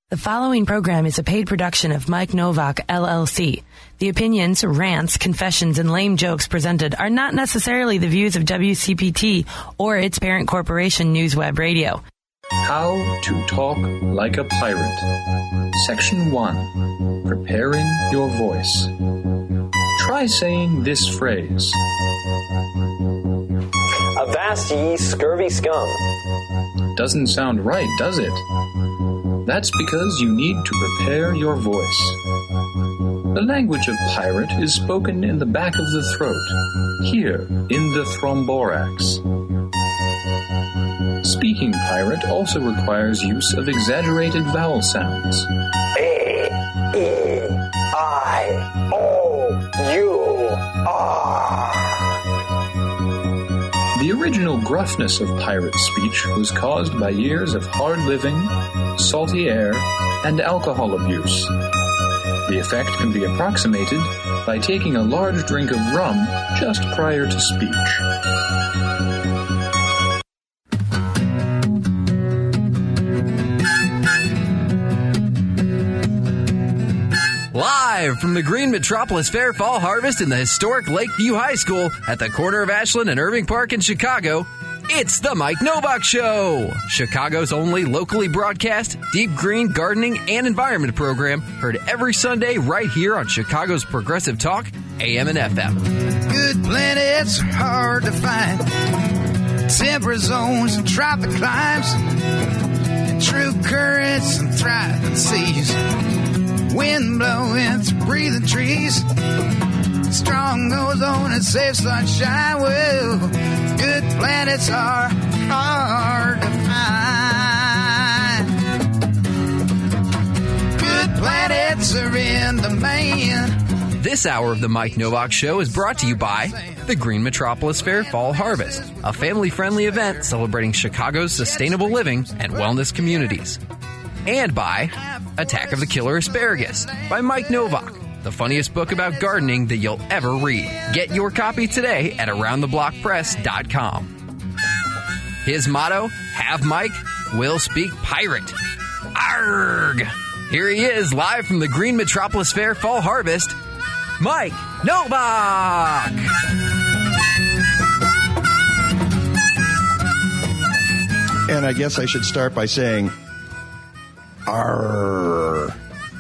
The following program is a paid production of Mike Novak, LLC. The opinions, rants, confessions, and lame jokes presented are not necessarily the views of WCPT or its parent corporation, NewsWeb Radio. How to talk like a pirate. Section 1. Preparing your voice. Try saying this phrase. Avast ye scurvy scum. Doesn't sound right, does it? That's because you need to prepare your voice. The language of pirate is spoken in the back of the throat, here in the thromborax. Speaking pirate also requires use of exaggerated vowel sounds. A, E, I, O, U, R. The original gruffness of pirate speech was caused by years of hard living, salty air, and alcohol abuse. The effect can be approximated by taking a large drink of rum just prior to speech. Live from the Green Metropolis Fair Fall Harvest in the historic Lakeview High School at the corner of Ashland and Irving Park in Chicago, it's the Mike Novak Show, Chicago's only locally broadcast deep green gardening and environment program, heard every Sunday right here on Chicago's Progressive Talk, AM and FM. Good planets are hard to find. Temperate zones and tropic climes. And true currents and thriving seas. Wind blowing through breathing trees. Strong ozone and safe sunshine. Well, good planets are hard to find. Good planets are in demand. This hour of the Mike Novak Show is brought to you by the Green Metropolis Fair Fall Harvest, a family-friendly event celebrating Chicago's sustainable living and wellness communities. And by Attack of the Killer Asparagus by Mike Novak, the funniest book about gardening that you'll ever read. Get your copy today at AroundTheBlockPress.com. His motto, have Mike, will speak pirate. Arrgh! Here he is, live from the Green Metropolis Fair Fall Harvest, Mike Novak! And I guess I should start by saying, R.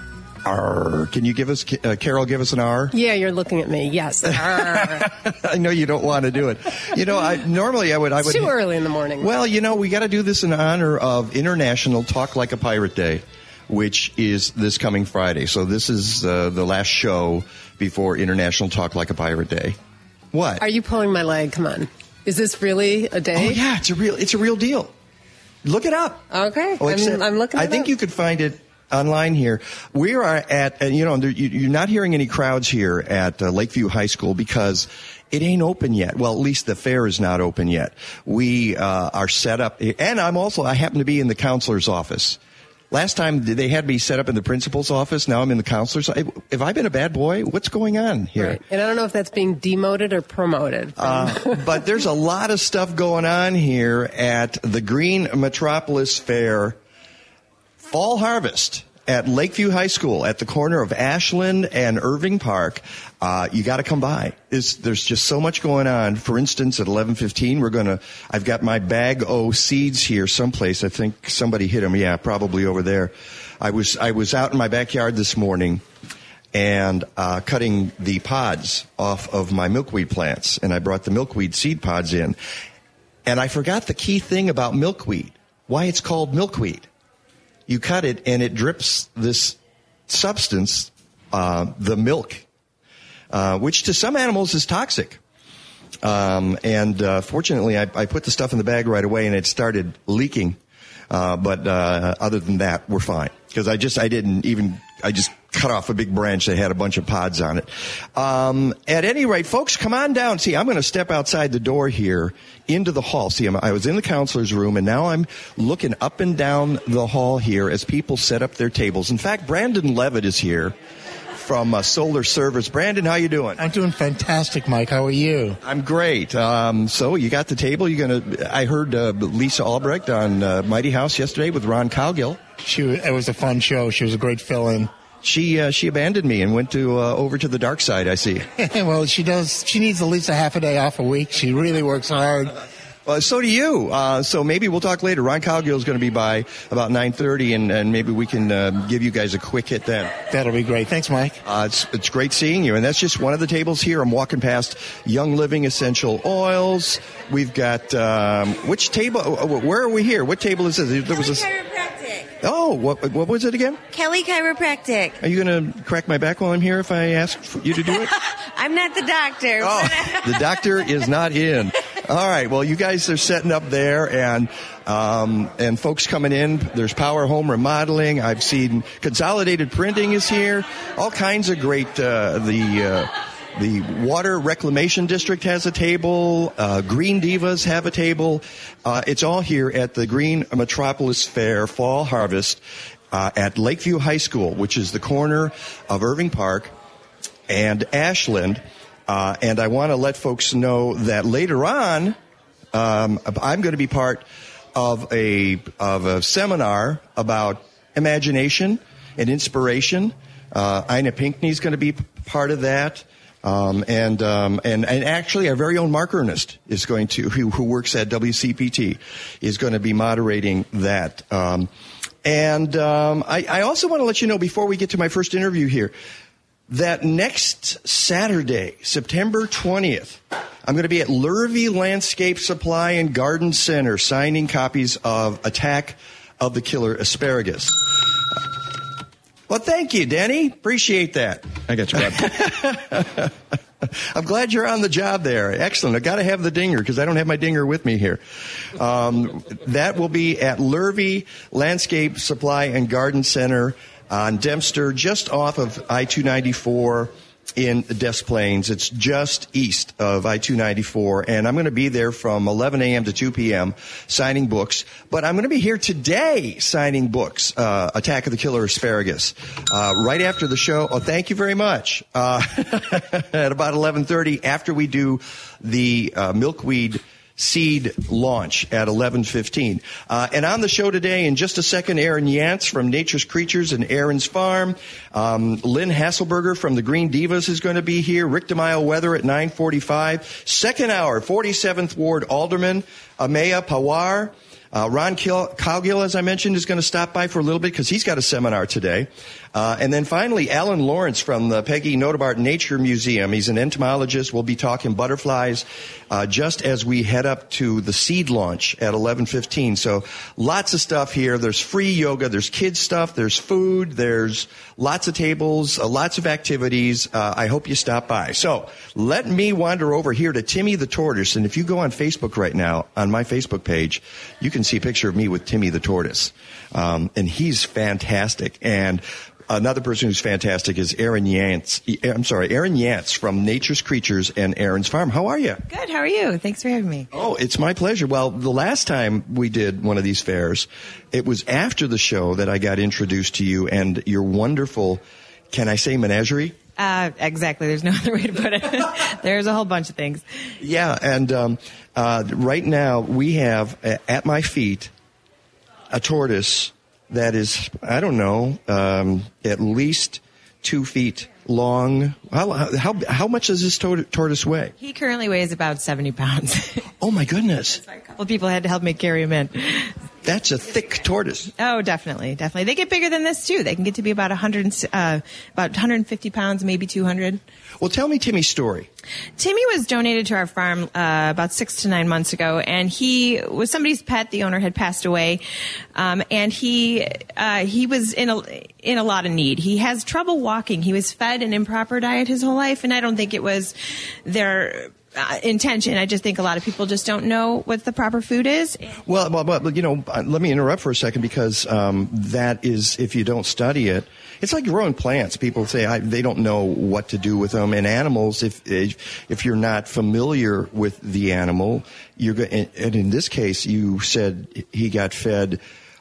R. Can you give us, Carol, give us an R? Yeah, you're looking at me. Yes. I know you don't want to do it. You know, normally I would. It's too early in the morning. Well, you know, we got to do this in honor of International Talk Like a Pirate Day, which is this coming Friday. So this is the last show before International Talk Like a Pirate Day. What? Are you pulling my leg? Come on. Is this really a day? Oh yeah, it's a real deal. Look it up. Okay, I'm looking. I think you could find it online here. We are at, and you know, you're not hearing any crowds here at Lakeview High School because it ain't open yet. Well, at least the fair is not open yet. We are set up, and I happen to be in the counselor's office. Last time they had me set up in the principal's office. Now I'm in the counselor's. Have I been a bad boy? What's going on here? Right. And I don't know if that's being demoted or promoted. But there's a lot of stuff going on here at the Green Metropolis Fair Fall Harvest at Lakeview High School at the corner of Ashland and Irving Park. You got to come by. There's just so much going on. For instance, at 11:15, I've got my bag o' seeds here someplace. I think somebody hit them. Yeah, probably over there. I was out in my backyard this morning and cutting the pods off of my milkweed plants, and I brought the milkweed seed pods in. And I forgot the key thing about milkweed, why it's called milkweed. You cut it, and it drips this substance, the milk, which to some animals is toxic. Fortunately, I put the stuff in the bag right away, and it started leaking. But other than that, we're fine. Because I just cut off a big branch that had a bunch of pods on it. At any rate, folks, come on down. See, I'm going to step outside the door here into the hall. See, I was in the counselor's room, and now I'm looking up and down the hall here as people set up their tables. In fact, Brandon Levitt is here from Solar Servers. Brandon, how you doing? I'm doing fantastic, Mike. How are you? I'm great. So you got the table. I heard Lisa Albrecht on Mighty House yesterday with Ron Cowgill. It was a fun show. She was a great fill-in. She abandoned me and went to over to the dark side, I see. Well, she does. She needs at least a half a day off a week. She really works hard. So do you. So maybe we'll talk later. Ron Cowgill is going to be by about 9:30, and maybe we can give you guys a quick hit then. That'll be great. Thanks, Mike. It's great seeing you. And that's just one of the tables here. I'm walking past Young Living Essential Oils. We've got, which table? Where are we here? What table is this? There was Chiropractic. Oh, what was it again? Kelly Chiropractic. Are you going to crack my back while I'm here if I ask for you to do it? I'm not the doctor. Oh, the doctor is not in. All right. Well, you guys are setting up there, and folks coming in. There's Power Home Remodeling. I've seen Consolidated Printing is here. All kinds of great. The Water Reclamation District has a table. Green Divas have a table. It's all here at the Green Metropolis Fair Fall Harvest at Lakeview High School, which is the corner of Irving Park and Ashland. And I want to let folks know that later on, I'm going to be part of a seminar about imagination and inspiration. Ina Pinkney is going to be part of that. And actually our very own Mark Ernest is going to, who works at WCPT, is going to be moderating that. I also want to let you know before we get to my first interview here, that next Saturday, September 20th, I'm going to be at Lurvy Landscape Supply and Garden Center signing copies of Attack of the Killer Asparagus. Well, thank you, Denny. Appreciate that. I got you, bud. I'm glad you're on the job there. Excellent. I got to have the dinger because I don't have my dinger with me here. That will be at Lurvy Landscape Supply and Garden Center on Dempster, just off of I-294 in Des Plaines. It's just east of I-294, and I'm going to be there from 11 a.m. to 2 p.m. signing books. But I'm going to be here today signing books, Attack of the Killer Asparagus, right after the show. Oh, thank you very much. At about 11:30, after we do the milkweed seed launch at 11:15. And on the show today, in just a second, Aaron Yantz from Nature's Creatures and Aaron's Farm. Lynn Hasselberger from the Green Divas is going to be here. Rick DeMaio Weather at 9:45. Second hour, 47th Ward Alderman Amaya Pawar. Ron Cowgill, as I mentioned, is going to stop by for a little bit because he's got a seminar today. And then finally, Alan Lawrence from the Peggy Notebart Nature Museum. He's an entomologist. We'll be talking butterflies just as we head up to the seed launch at 11:15. So lots of stuff here. There's free yoga. There's kids stuff. There's food. There's lots of tables, lots of activities. I hope you stop by. So let me wander over here to Timmy the Tortoise. And if you go on Facebook right now, on my Facebook page, you can see a picture of me with Timmy the Tortoise. And he's fantastic. And another person who's fantastic is Aaron Yantz from Nature's Creatures and Aaron's Farm. How are you? Good. How are you? Thanks for having me. Oh, it's my pleasure. Well, the last time we did one of these fairs, it was after the show that I got introduced to you and your wonderful, can I say menagerie? Exactly. There's no other way to put it. There's a whole bunch of things. Yeah. And right now we have at my feet a tortoise that is, I don't know, at least 2 feet long. How much does this tortoise weigh? He currently weighs about 70 pounds. Oh, my goodness. A couple people had to help me carry him in. That's a thick tortoise. Oh, definitely. They get bigger than this, too. They can get to be about 150 pounds, maybe 200. Well, tell me Timmy's story. Timmy was donated to our farm about 6 to 9 months ago, and he was somebody's pet. The owner had passed away, and he was in a lot of need. He has trouble walking. He was fed an improper diet his whole life, and I don't think it was their intention. I just think a lot of people just don't know what the proper food is. Well, you know, let me interrupt for a second because that is, if you don't study it, it's like growing plants. People say they don't know what to do with them. And animals, if you're not familiar with the animal, and in this case, you said he got fed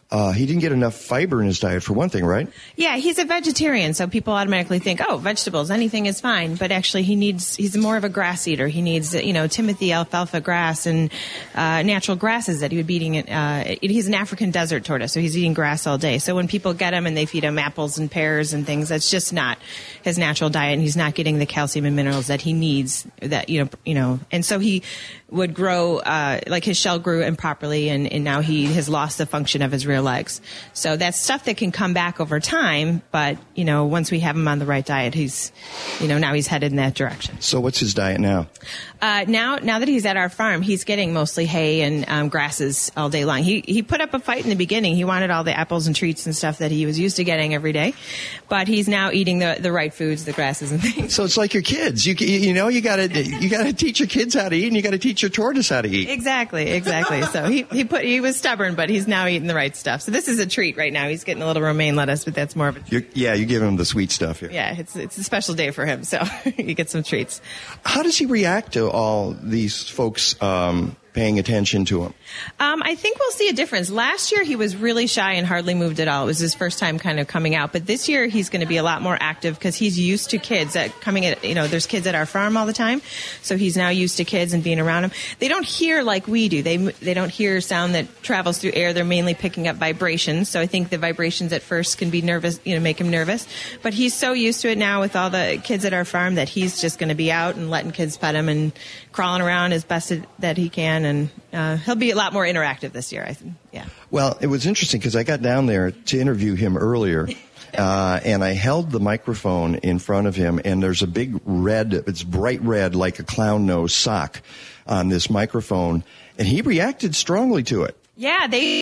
he didn't get enough fiber in his diet for one thing, right? Yeah, he's a vegetarian, so people automatically think, oh, vegetables, anything is fine. But actually, he's more of a grass eater. He needs, Timothy alfalfa grass and natural grasses that he would be eating. He's an African desert tortoise, so he's eating grass all day. So when people get him and they feed him apples and pears and things, that's just not his natural diet, and he's not getting the calcium and minerals that he needs. And so he would grow, like his shell grew improperly, and now he has lost the function of his rear legs. So that's stuff that can come back over time, but, once we have him on the right diet, he's, now he's headed in that direction. So what's his diet now? Now that he's at our farm, he's getting mostly hay and grasses all day long. He put up a fight in the beginning. He wanted all the apples and treats and stuff that he was used to getting every day, but he's now eating the right foods, the grasses and things. So it's like your kids. You gotta teach your kids how to eat, and you gotta teach your tortoise how to eat. Exactly. So he was stubborn, but he's now eating the right stuff. So this is a treat right now. He's getting a little romaine lettuce, but that's more of a treat. You give him the sweet stuff here. Yeah, it's a special day for him, so you get some treats. How does he react to all these folks paying attention to him? I think we'll see a difference. Last year, he was really shy and hardly moved at all. It was his first time kind of coming out. But this year, he's going to be a lot more active because he's used to kids there's kids at our farm all the time. So he's now used to kids and being around them. They don't hear like we do. They don't hear sound that travels through air. They're mainly picking up vibrations. So I think the vibrations at first can be nervous, make him nervous. But he's so used to it now with all the kids at our farm that he's just going to be out and letting kids pet him and crawling around as best that he can. And he'll be a lot more interactive this year, I think. Yeah. Well, it was interesting because I got down there to interview him earlier, and I held the microphone in front of him, and there's a big it's bright red like a clown nose sock on this microphone, and he reacted strongly to it. Yeah, they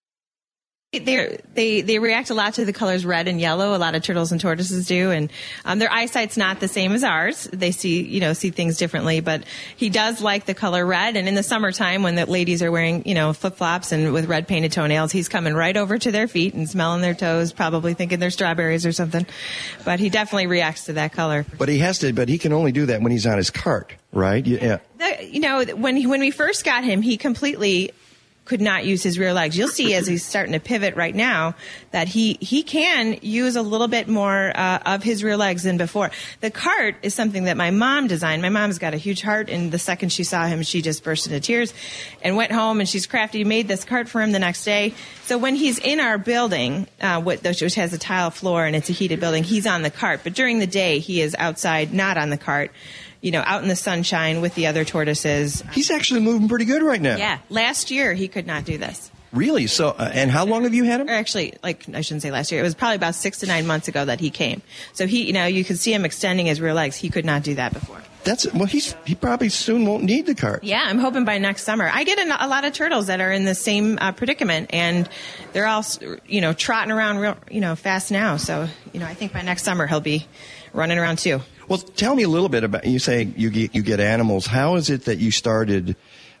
react a lot to the colors red and yellow. A lot of turtles and tortoises do, and their eyesight's not the same as ours. They see things differently, but he does like the color red. And in the summertime, when the ladies are wearing flip flops and with red painted toenails, he's coming right over to their feet and smelling their toes, probably thinking they're strawberries or something. But he definitely reacts to that color. But he can only do that when he's on his cart, right? Yeah. When we first got him, he completely could not use his rear legs. You'll see as he's starting to pivot right now that he can use a little bit more of his rear legs than before. The cart is something that my mom designed. My mom's got a huge heart, and the second she saw him, she just burst into tears and went home, and she's crafty, made this cart for him the next day. So when he's in our building, which has a tile floor and it's a heated building, he's on the cart. But during the day, he is outside, not on the cart. Out in the sunshine with the other tortoises. He's actually moving pretty good right now. Yeah. Last year, he could not do this. Really? So, and how long have you had him? Or actually, I shouldn't say last year. It was probably about 6 to 9 months ago that he came. So you can see him extending his rear legs. He could not do that before. He probably soon won't need the cart. Yeah, I'm hoping by next summer. I get a lot of turtles that are in the same predicament, and they're all, trotting around real, fast now. So, I think by next summer he'll be running around too. Well, tell me a little bit about, you say you get animals. How is it that you started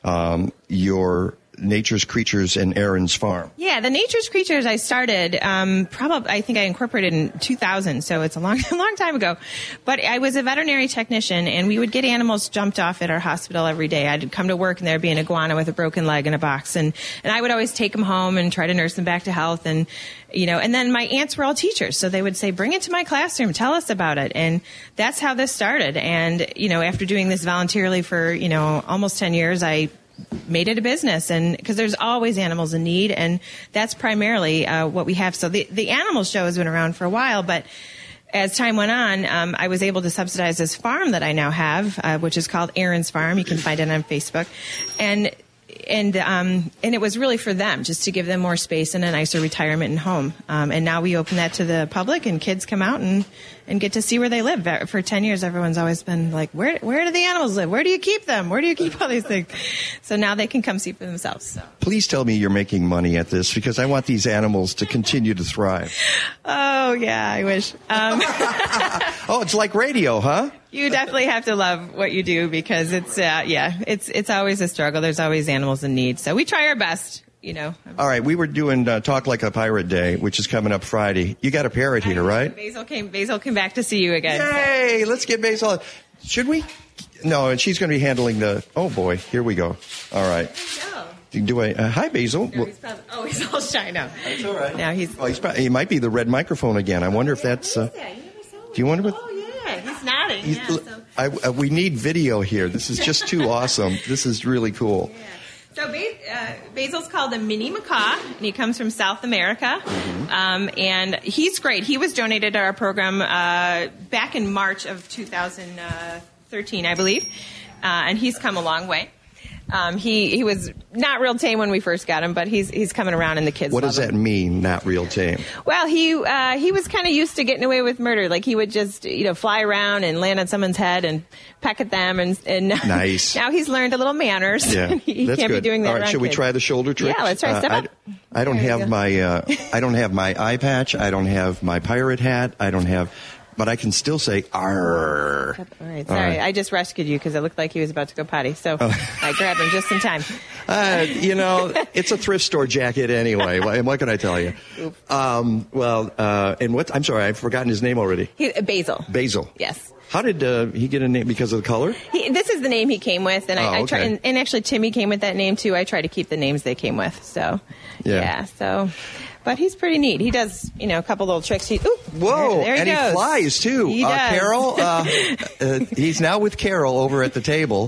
your Nature's Creatures and Aaron's Farm? Yeah, the Nature's Creatures I started, I think I incorporated in 2000, so it's a long time ago. But I was a veterinary technician, and we would get animals jumped off at our hospital every day. I'd come to work, and there'd be an iguana with a broken leg in a box, and I would always take them home and try to nurse them back to health. And and then my aunts were all teachers, so they would say, bring it to my classroom, tell us about it. And that's how this started. And, after doing this voluntarily for, almost 10 years, I made it a business, and because there's always animals in need, and that's primarily what we have. So the animal show has been around for a while, but as time went on, I was able to subsidize this farm that I now have, which is called Aaron's Farm. You can find it on Facebook, and it was really for them, just to give them more space and a nicer retirement and home. And now we open that to the public, and kids come out and get to see where they live. For 10 years, everyone's always been like, where do the animals live? Where do you keep them? Where do you keep all these things? So now they can come see for themselves. So. Please tell me you're making money at this, because I want these animals to continue to thrive. Oh, yeah, I wish. Oh, it's like radio, huh? You definitely have to love what you do, because it's always a struggle. There's always animals in need. So we try our best, All right, we were doing Talk Like a Pirate Day, which is coming up Friday. You got a parrot here, right? Basil came back to see you again. Yay! Let's get Basil. Should we? No, and she's going to be handling oh boy, here we go. All right. Hi, Basil. No, he's all shy now. That's all right. Now He might be the red microphone again. I wonder if that's. Do you wonder what? Oh yeah, he's nodding. We need video here. This is just too awesome. This is really cool. Yeah. So Basil's called a mini macaw, and he comes from South America. And he's great. He was donated to our program back in March of 2013, I believe. And he's come a long way. He was not real tame when we first got him, but he's coming around and the kids What love does that mean, not real tame? Well, he was kind of used to getting away with murder. Like he would just, fly around and land on someone's head and peck at them. And nice. Now he's learned a little manners. Yeah, he that's can't good. be doing that All right, around should we kids. try the shoulder trick? Yeah, let's try. Step up. I don't have my eye patch. I don't have my pirate hat. But I can still say "arr." All right, sorry. I just rescued you because it looked like he was about to go potty, so I grabbed him just in time. It's a thrift store jacket anyway. What can I tell you? And what? I'm sorry, I've forgotten his name already. Basil. Basil. Yes. How did he get a name? Because of the color? This is the name he came with, and I try. Okay. And actually, Timmy came with that name too. I try to keep the names they came with. So, yeah. But he's pretty neat. He does, a couple little tricks. Whoa! There he and goes. He flies too. He does. Carol, he's now with Carol over at the table.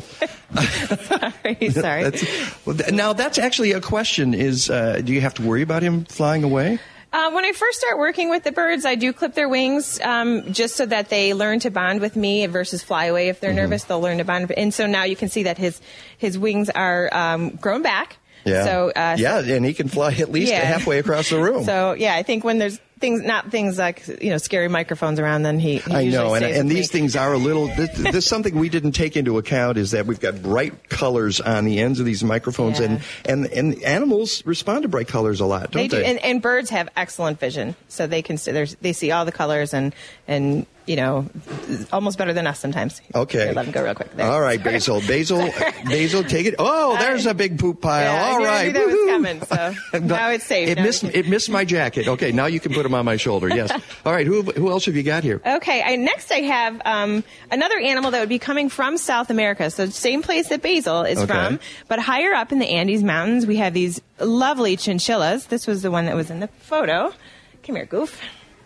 Sorry. Now that's actually a question: do you have to worry about him flying away? When I first start working with the birds, I do clip their wings just so that they learn to bond with me versus fly away. If they're nervous, they'll learn to bond. And so now you can see that his wings are grown back. Yeah. So, and he can fly at least halfway across the room. So, I think when there's not things like, scary microphones around, then he I know, stays and with these me. things are a little, there's something we didn't take into account is that we've got bright colors on the ends of these microphones, and animals respond to bright colors a lot, don't they? Do. And birds have excellent vision, so they see all the colors and almost better than us sometimes. Okay. Here, let them go real quick. There. All right, Basil, take it. Oh, there's a big poop pile. Yeah, all right. I knew that was coming, so now it's safe. It missed my jacket. Okay, now you can put them on my shoulder. Yes. All right, who else have you got here? Okay, next I have another animal that would be coming from South America. So same place that Basil is from, but higher up in the Andes Mountains, we have these lovely chinchillas. This was the one that was in the photo. Come here, Goof.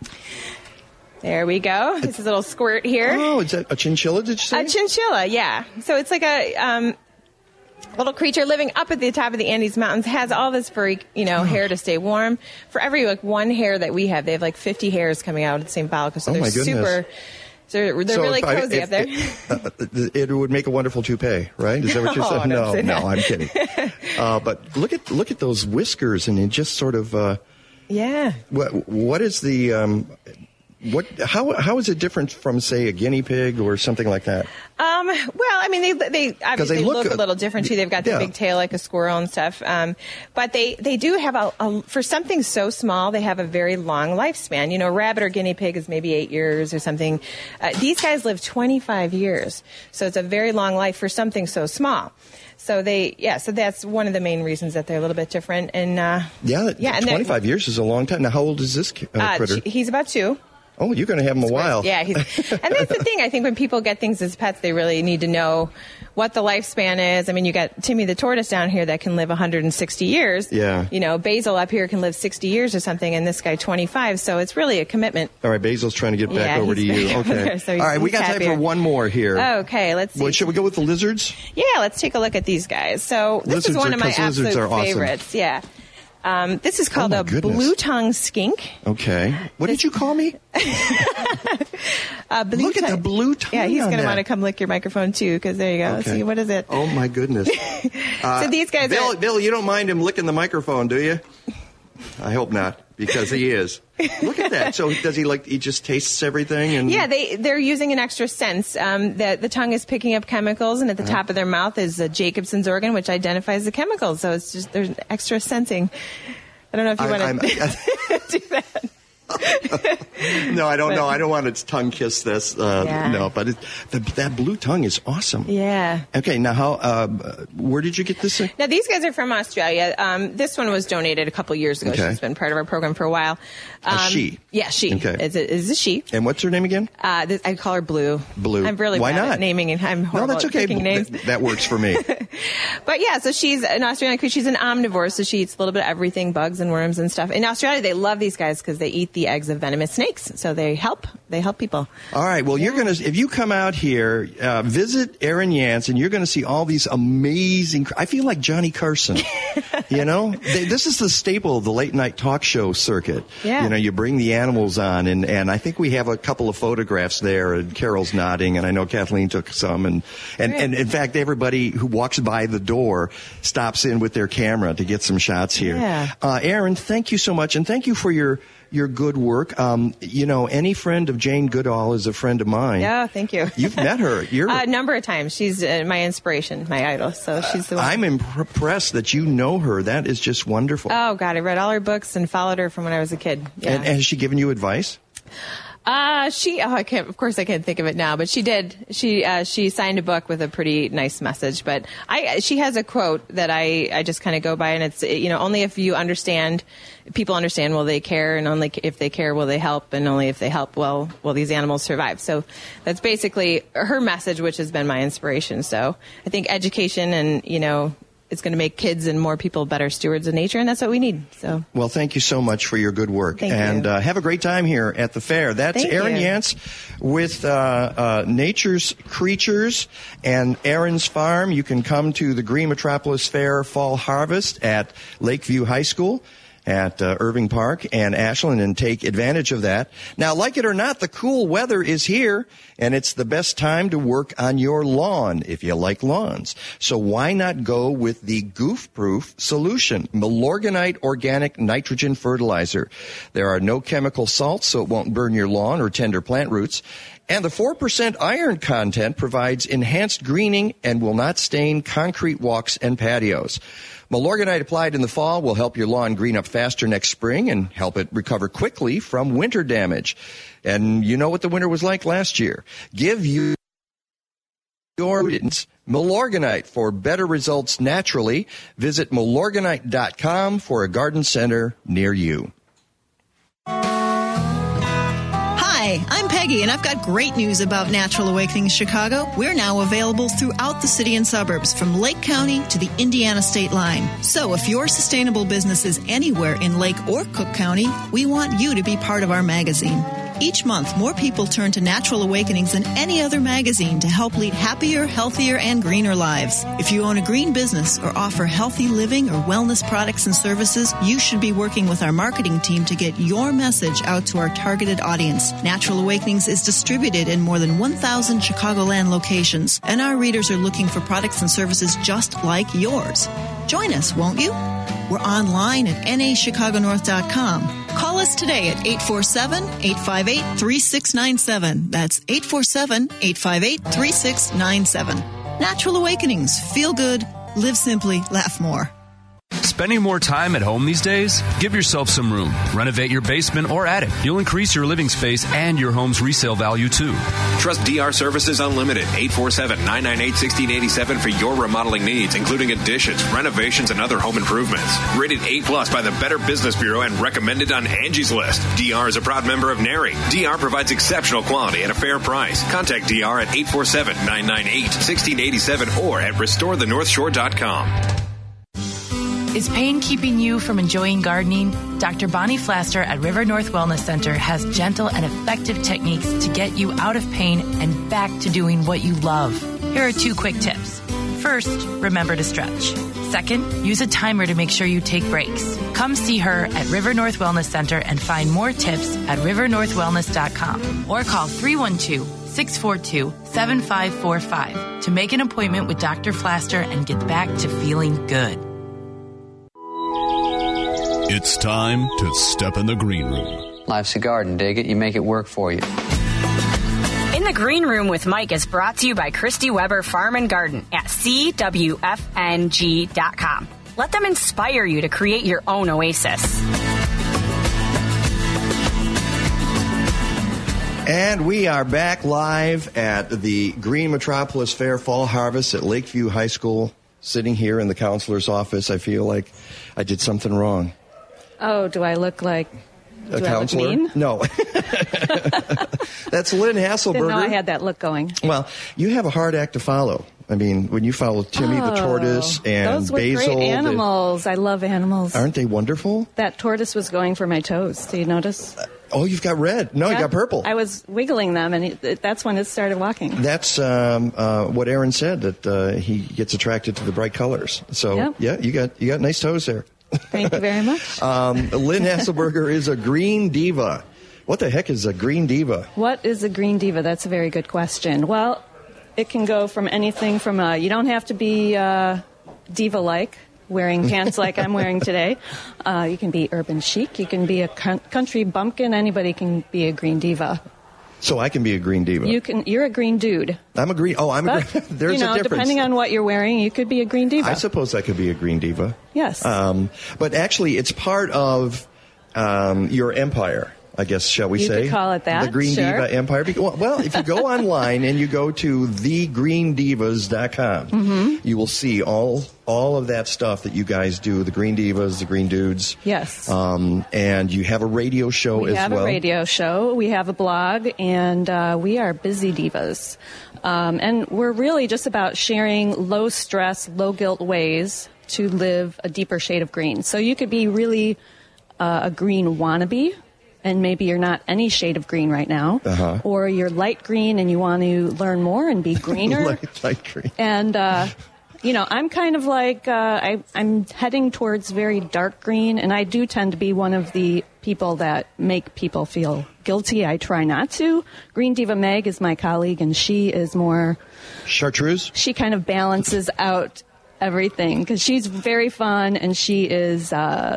There we go. This is a little squirt here. Oh, is that a chinchilla, did you say? A chinchilla, yeah. So it's like a little creature living up at the top of the Andes Mountains, has all this furry, hair to stay warm. For every one hair that we have, they have 50 hairs coming out of the same follicle. So they're super. They're really cozy up there. It would make a wonderful toupee, right? Is that what you're saying? No, I'm kidding. But look at those whiskers, and it just sort of. Yeah. What is the? How is it different from, say, a guinea pig or something like that? Well, I mean, they obviously look a little different too. They've got the big tail like a squirrel and stuff. But they do have for something so small, they have a very long lifespan. A rabbit or guinea pig is maybe 8 years or something. These guys live 25 years. So it's a very long life for something so small. So so that's one of the main reasons that they're a little bit different. And 25 years is a long time. Now, how old is this critter? He's about 2. Oh, you're going to have him a while. Yeah, and that's the thing. I think when people get things as pets, they really need to know what the lifespan is. I mean, you got Timmy the tortoise down here that can live 160 years. Yeah. Basil up here can live 60 years or something, and this guy 25. So it's really a commitment. All right, Basil's trying to get back over to you. Okay. So all right, we got time for one more here. Okay, let's see. Well, should we go with the lizards? Yeah, let's take a look at these guys. So this is one of my absolute favorites. Awesome. Yeah. This is called a blue-tongue skink. Okay. What did you call me? Look at the blue tongue. Yeah, he's going to want to come lick your microphone too, because there you go. Okay. See, what is it? Oh, my goodness. So these guys Bill, you don't mind him licking the microphone, do you? I hope not, because he is. Look at that. So does he just tastes everything? And yeah, they're using an extra sense. The tongue is picking up chemicals, and at the top of their mouth is a Jacobson's organ, which identifies the chemicals. So it's just there's extra sensing. I don't know if you want to do that. No, I don't know. I don't want to tongue kiss this. No, but that blue tongue is awesome. Yeah. Okay, now where did you get this thing? Now, these guys are from Australia. This one was donated a couple years ago. Okay. She's been part of our program for a while. She? Yeah, she. Okay. Is a she. And what's her name again? I call her Blue. Blue. I'm really Why bad not? at naming, and I'm horrible that's at okay. picking names. That works for me. But yeah, so she's an Australian creature. She's an omnivore, so she eats a little bit of everything, bugs and worms and stuff. In Australia, they love these guys because they eat the eggs of venomous snakes. So they help people. All right. Well, you're going to, if you come out here, visit Erin Yance, and you're going to see all these amazing, I feel like Johnny Carson. You know, this is the staple of the late night talk show circuit. Yeah. You know, you bring the animals on, and I think we have a couple of photographs there, and Carol's nodding, and I know Kathleen took some, and in fact, everybody who walks by the door stops in with their camera to get some shots here. Yeah. Erin, thank you so much, and thank you for your good work. You know, any friend of Jane Goodall is a friend of mine. Yeah, thank you. You've met her. You're a number of times. She's my inspiration, my idol. So she's the one. I'm impressed that you know her. That is just wonderful. Oh, God. I read all her books and followed her from when I was a kid. Yeah. And has she given you advice? I can't think of it now, but she did. She signed a book with a pretty nice message, but she has a quote that I just kind of go by, and it's, you know, only if you understand, people understand, will they care, and only if they care, will they help, and only if they help, will these animals survive. So that's basically her message, which has been my inspiration. So I think education and, you know, it's going to make kids and more people better stewards of nature, and that's what we need. So, well, thank you so much for your good work, and have a great time here at the fair. That's Erin Yance with Nature's Creatures and Erin's Farm. You can come to the Green Metropolis Fair Fall Harvest at Lakeview High School at Irving Park and Ashland, and take advantage of that. Now, like it or not, the cool weather is here, and it's the best time to work on your lawn if you like lawns. So why not go with the goof-proof solution, Milorganite Organic Nitrogen Fertilizer. There are no chemical salts, so it won't burn your lawn or tender plant roots. And the 4% iron content provides enhanced greening and will not stain concrete walks and patios. Milorganite applied in the fall will help your lawn green up faster next spring and help it recover quickly from winter damage. And you know what the winter was like last year. Give your Milorganite for better results naturally. Visit Milorganite.com for a garden center near you. Hi, I'm Peggy, and I've got great news about Natural Awakenings Chicago. We're now available throughout the city and suburbs, from Lake County to the Indiana state line. So if your sustainable business is anywhere in Lake or Cook County, we want you to be part of our magazine. Each month, more people turn to Natural Awakenings than any other magazine to help lead happier, healthier, and greener lives. If you own a green business or offer healthy living or wellness products and services, you should be working with our marketing team to get your message out to our targeted audience. Natural Awakenings is distributed in more than 1,000 Chicagoland locations, and our readers are looking for products and services just like yours. Join us, won't you? We're online at nachicagonorth.com. Call us today at 847-858-3697. That's 847-858-3697. Natural Awakenings. Feel good, live simply, laugh more. Spending more time at home these days? Give yourself some room. Renovate your basement or attic. You'll increase your living space and your home's resale value, too. Trust DR Services Unlimited, 847-998-1687 for your remodeling needs, including additions, renovations, and other home improvements. Rated A+ by the Better Business Bureau and recommended on Angie's List. DR is a proud member of NARI. DR provides exceptional quality at a fair price. Contact DR at 847-998-1687 or at restorethenorthshore.com. Is pain keeping you from enjoying gardening? Dr. Bonnie Flaster at River North Wellness Center has gentle and effective techniques to get you out of pain and back to doing what you love. Here are 2 quick tips. First, remember to stretch. Second, use a timer to make sure you take breaks. Come see her at River North Wellness Center and find more tips at rivernorthwellness.com or call 312-642-7545 to make an appointment with Dr. Flaster and get back to feeling good. It's time to step in the green room. Life's a garden, dig it, you make it work for you. In the Green Room with Mike is brought to you by Christy Weber Farm and Garden at CWFNG.com. Let them inspire you to create your own oasis. And we are back live at the Green Metropolis Fair Fall Harvest at Lakeview High School. Sitting here in the counselor's office, I feel like I did something wrong. Oh, do I look like A counselor? I look mean? No. That's Lynn Hasselberger. Didn't know I had that look going. Well, you have a hard act to follow. I mean, when you follow Timmy the tortoise and those were Basil. great animals. I love animals. Aren't they wonderful? That tortoise was going for my toes. Do you notice? Oh, you've got red. No, Yeah. you got purple. I was wiggling them, and that's when it started walking. That's what Aaron said, that he gets attracted to the bright colors. So, Yep. yeah, you got nice toes there. Thank you very much. Lynn Hasselberger is a green diva. What the heck is a green diva? What is a green diva? That's a very good question. Well, it can go from anything from you don't have to be diva-like, wearing pants like I'm wearing today. You can be urban chic. You can be a country bumpkin. Anybody can be a green diva. So I can be a green diva. You're a green dude. I'm a green. Oh, I'm a green. There's a difference. Depending on what you're wearing, you could be a green diva. I suppose I could be a green diva. Yes. But actually, it's part of your empire, I guess, shall we say? You could call it that. The Green sure. Diva Empire. Well, if you go online and you go to thegreendivas.com, you will see all of that stuff that you guys do, the Green Divas, the Green Dudes. Yes. And you have a radio show as well. We have a radio show. We have a blog, and we are busy divas. And we're really just about sharing low-stress, low-guilt ways to live a deeper shade of green. So you could be really a green wannabe, and maybe you're not any shade of green right now, or you're light green and you want to learn more and be greener. light green. And, I'm kind of like, I'm heading towards very dark green, and I do tend to be one of the people that make people feel guilty. I try not to. Green Diva Meg is my colleague, and she is more... Chartreuse? She kind of balances out everything, because she's very fun, and she is...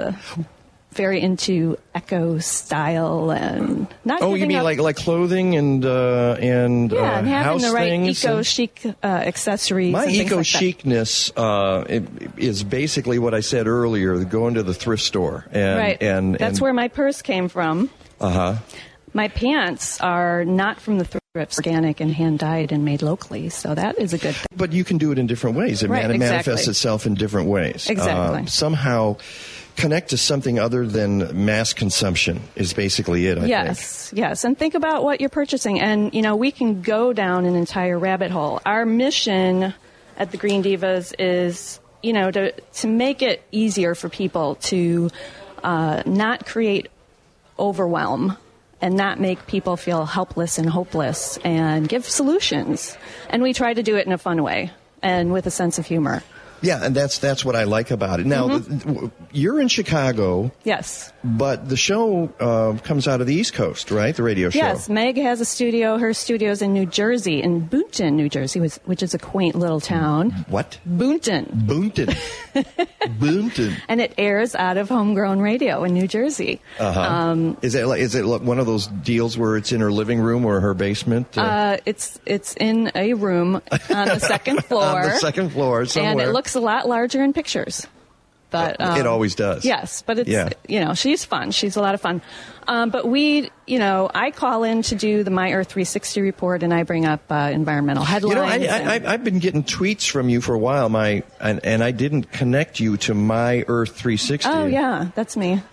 very into eco style and not. Oh, you mean up, like clothing and and having house the right things eco chic accessories. My and things eco like that. chicness is basically what I said earlier: going to the thrift store, and right. and that's where my purse came from. My pants are not from the thrift, organic and hand dyed and made locally, so that is a good thing. But you can do it in different ways. It manifests itself in different ways. Exactly. Somehow connect to something other than mass consumption is basically it, I think. Yes. And think about what you're purchasing. And, we can go down an entire rabbit hole. Our mission at the Green Divas is, to make it easier for people to not create overwhelm and not make people feel helpless and hopeless, and give solutions. And we try to do it in a fun way and with a sense of humor. Yeah, and that's what I like about it. Now, you're in Chicago. Yes. But the show comes out of the East Coast, right? The radio show. Yes. Meg has a studio. Her studio's in New Jersey, in Boonton, New Jersey, which is a quaint little town. What? Boonton. Boonton. Boonton. And it airs out of Homegrown Radio in New Jersey. Is it like one of those deals where it's in her living room or her basement? It's in a room on the second floor. On the second floor somewhere. And it looks a lot larger in pictures. But it always does. Yes, but it's, she's fun. She's a lot of fun. But I call in to do the My Earth 360 report, and I bring up environmental headlines. I've been getting tweets from you for a while, and I didn't connect you to My Earth 360. Oh, yeah, that's me.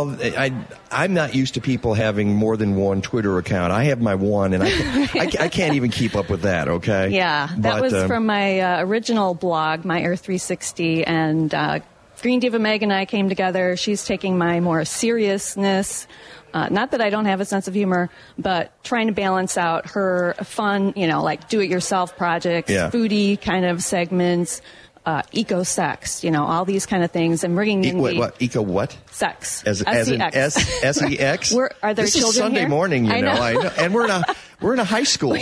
I'm not used to people having more than one Twitter account. I have my one, and I can't even keep up with that, okay? Yeah, that was from my original blog, My Earth 360, and Green Diva Meg and I came together. She's taking my more seriousness. Not that I don't have a sense of humor, but trying to balance out her fun, like do-it-yourself projects, foodie kind of segments, eco-sex, all these kind of things, and bringing in eco what? Sex. As in S-E-X? Are there this children is Sunday here? morning, I know. And we're in a high school.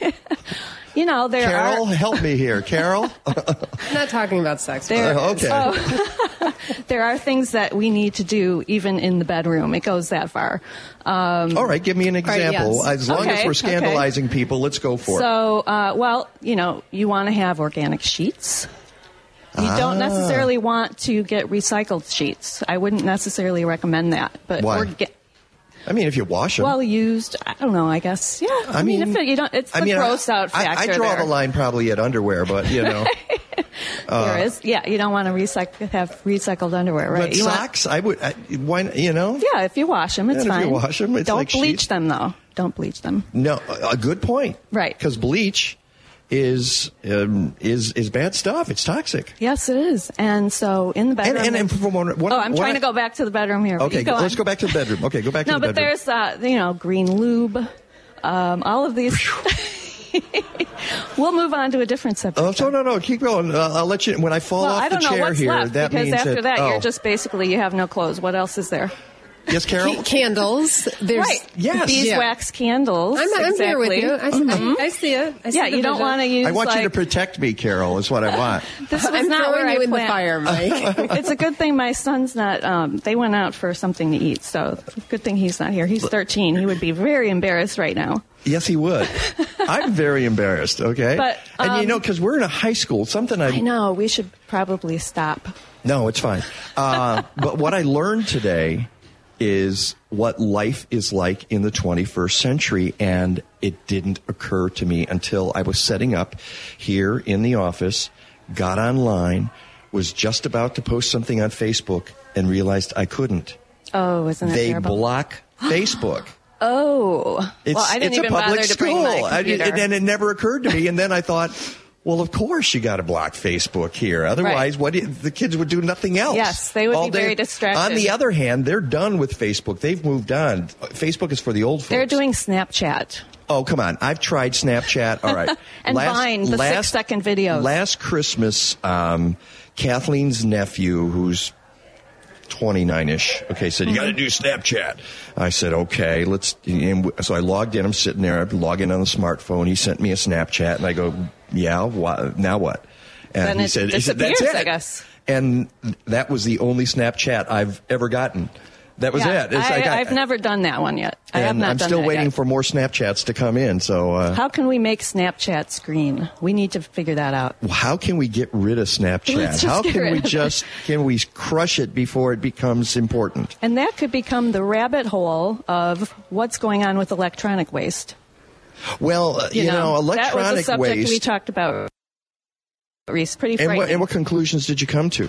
Carol, help me here. Carol? I'm not talking about sex. Okay. There are things that we need to do even in the bedroom. It goes that far. All right, give me an example. Yes. As long as we're scandalizing people, let's go for it. So, you want to have organic sheets. You don't necessarily want to get recycled sheets. I wouldn't necessarily recommend that. But why? I mean, if you wash them. Well used, I don't know, I guess. Yeah. I mean if you don't, it's the gross out factor. I draw there. the line probably at underwear, but, you know. There is. Yeah, you don't want to have recycled underwear, right? But socks, why, you know? Yeah, if you wash them, it's fine. If you wash them, it's don't like bleach them, though. Don't bleach them. No, a good point. Right. Because bleach is bad stuff. It's toxic. Yes, it is. And so in the bedroom. I'm trying to go back to the bedroom here. Okay, let's go back to the bedroom. Okay, go back to the bedroom. No, but there's green lube, all of these. We'll move on to a different subject. Oh, no, keep going. I'll let you. When I fall off the chair here, left, that because means after that oh. you're just basically you have no clothes. What else is there? Yes, Carol? Candles. There's Yes. Beeswax candles. I'm here with you. I see it. I see you don't want to use. I want you to protect me, Carol. Is what I want. This was I'm not throwing where you I in the planned. fire, Mike. It's a good thing my son's not. They went out for something to eat, so good thing he's not here. He's 13. He would be very embarrassed right now. Yes, he would. I'm very embarrassed. Okay, but and because we're in a high school, I know we should probably stop. No, it's fine. But what I learned today is what life is like in the 21st century, and it didn't occur to me until I was setting up here in the office, got online, was just about to post something on Facebook, and realized I couldn't. Oh, isn't that terrible? They block Facebook. Oh. Well, I didn't even bother to bring my computer. And it never occurred to me, and then I thought, well, of course you got to block Facebook here. Otherwise, the kids would do nothing else. Yes, they would be very distracted. On the other hand, they're done with Facebook. They've moved on. Facebook is for the old folks. They're doing Snapchat. Oh, come on. I've tried Snapchat. All right. And Vine, the 6-second videos. Last Christmas, Kathleen's nephew, who's 29-ish, said, you got to do Snapchat. I said, okay, so I logged in. I'm sitting there. I log in on the smartphone. He sent me a Snapchat, and I go, yeah, now what? And then he said, that's it. I guess. And that was the only Snapchat I've ever gotten. That was it. I've never done that one yet. I have not I'm done still that waiting yet. for more Snapchats to come in. So how can we make Snapchat green? We need to figure that out. How can we get rid of Snapchat? How can we crush it before it becomes important? And that could become the rabbit hole of what's going on with electronic waste. Well, electronic that was a subject waste. We talked about. Pretty frightening. And what conclusions did you come to?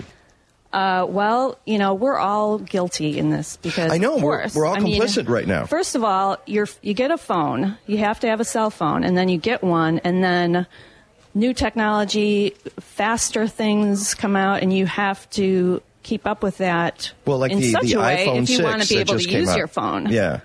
Well, we're all guilty in this because I know we're all complicit right now. First of all, you get a phone. You have to have a cell phone, and then you get one, and then new technology, faster things come out, and you have to keep up with that. Well, like in the such a way, iPhone if you 6 want to be able to use your phone. Yeah.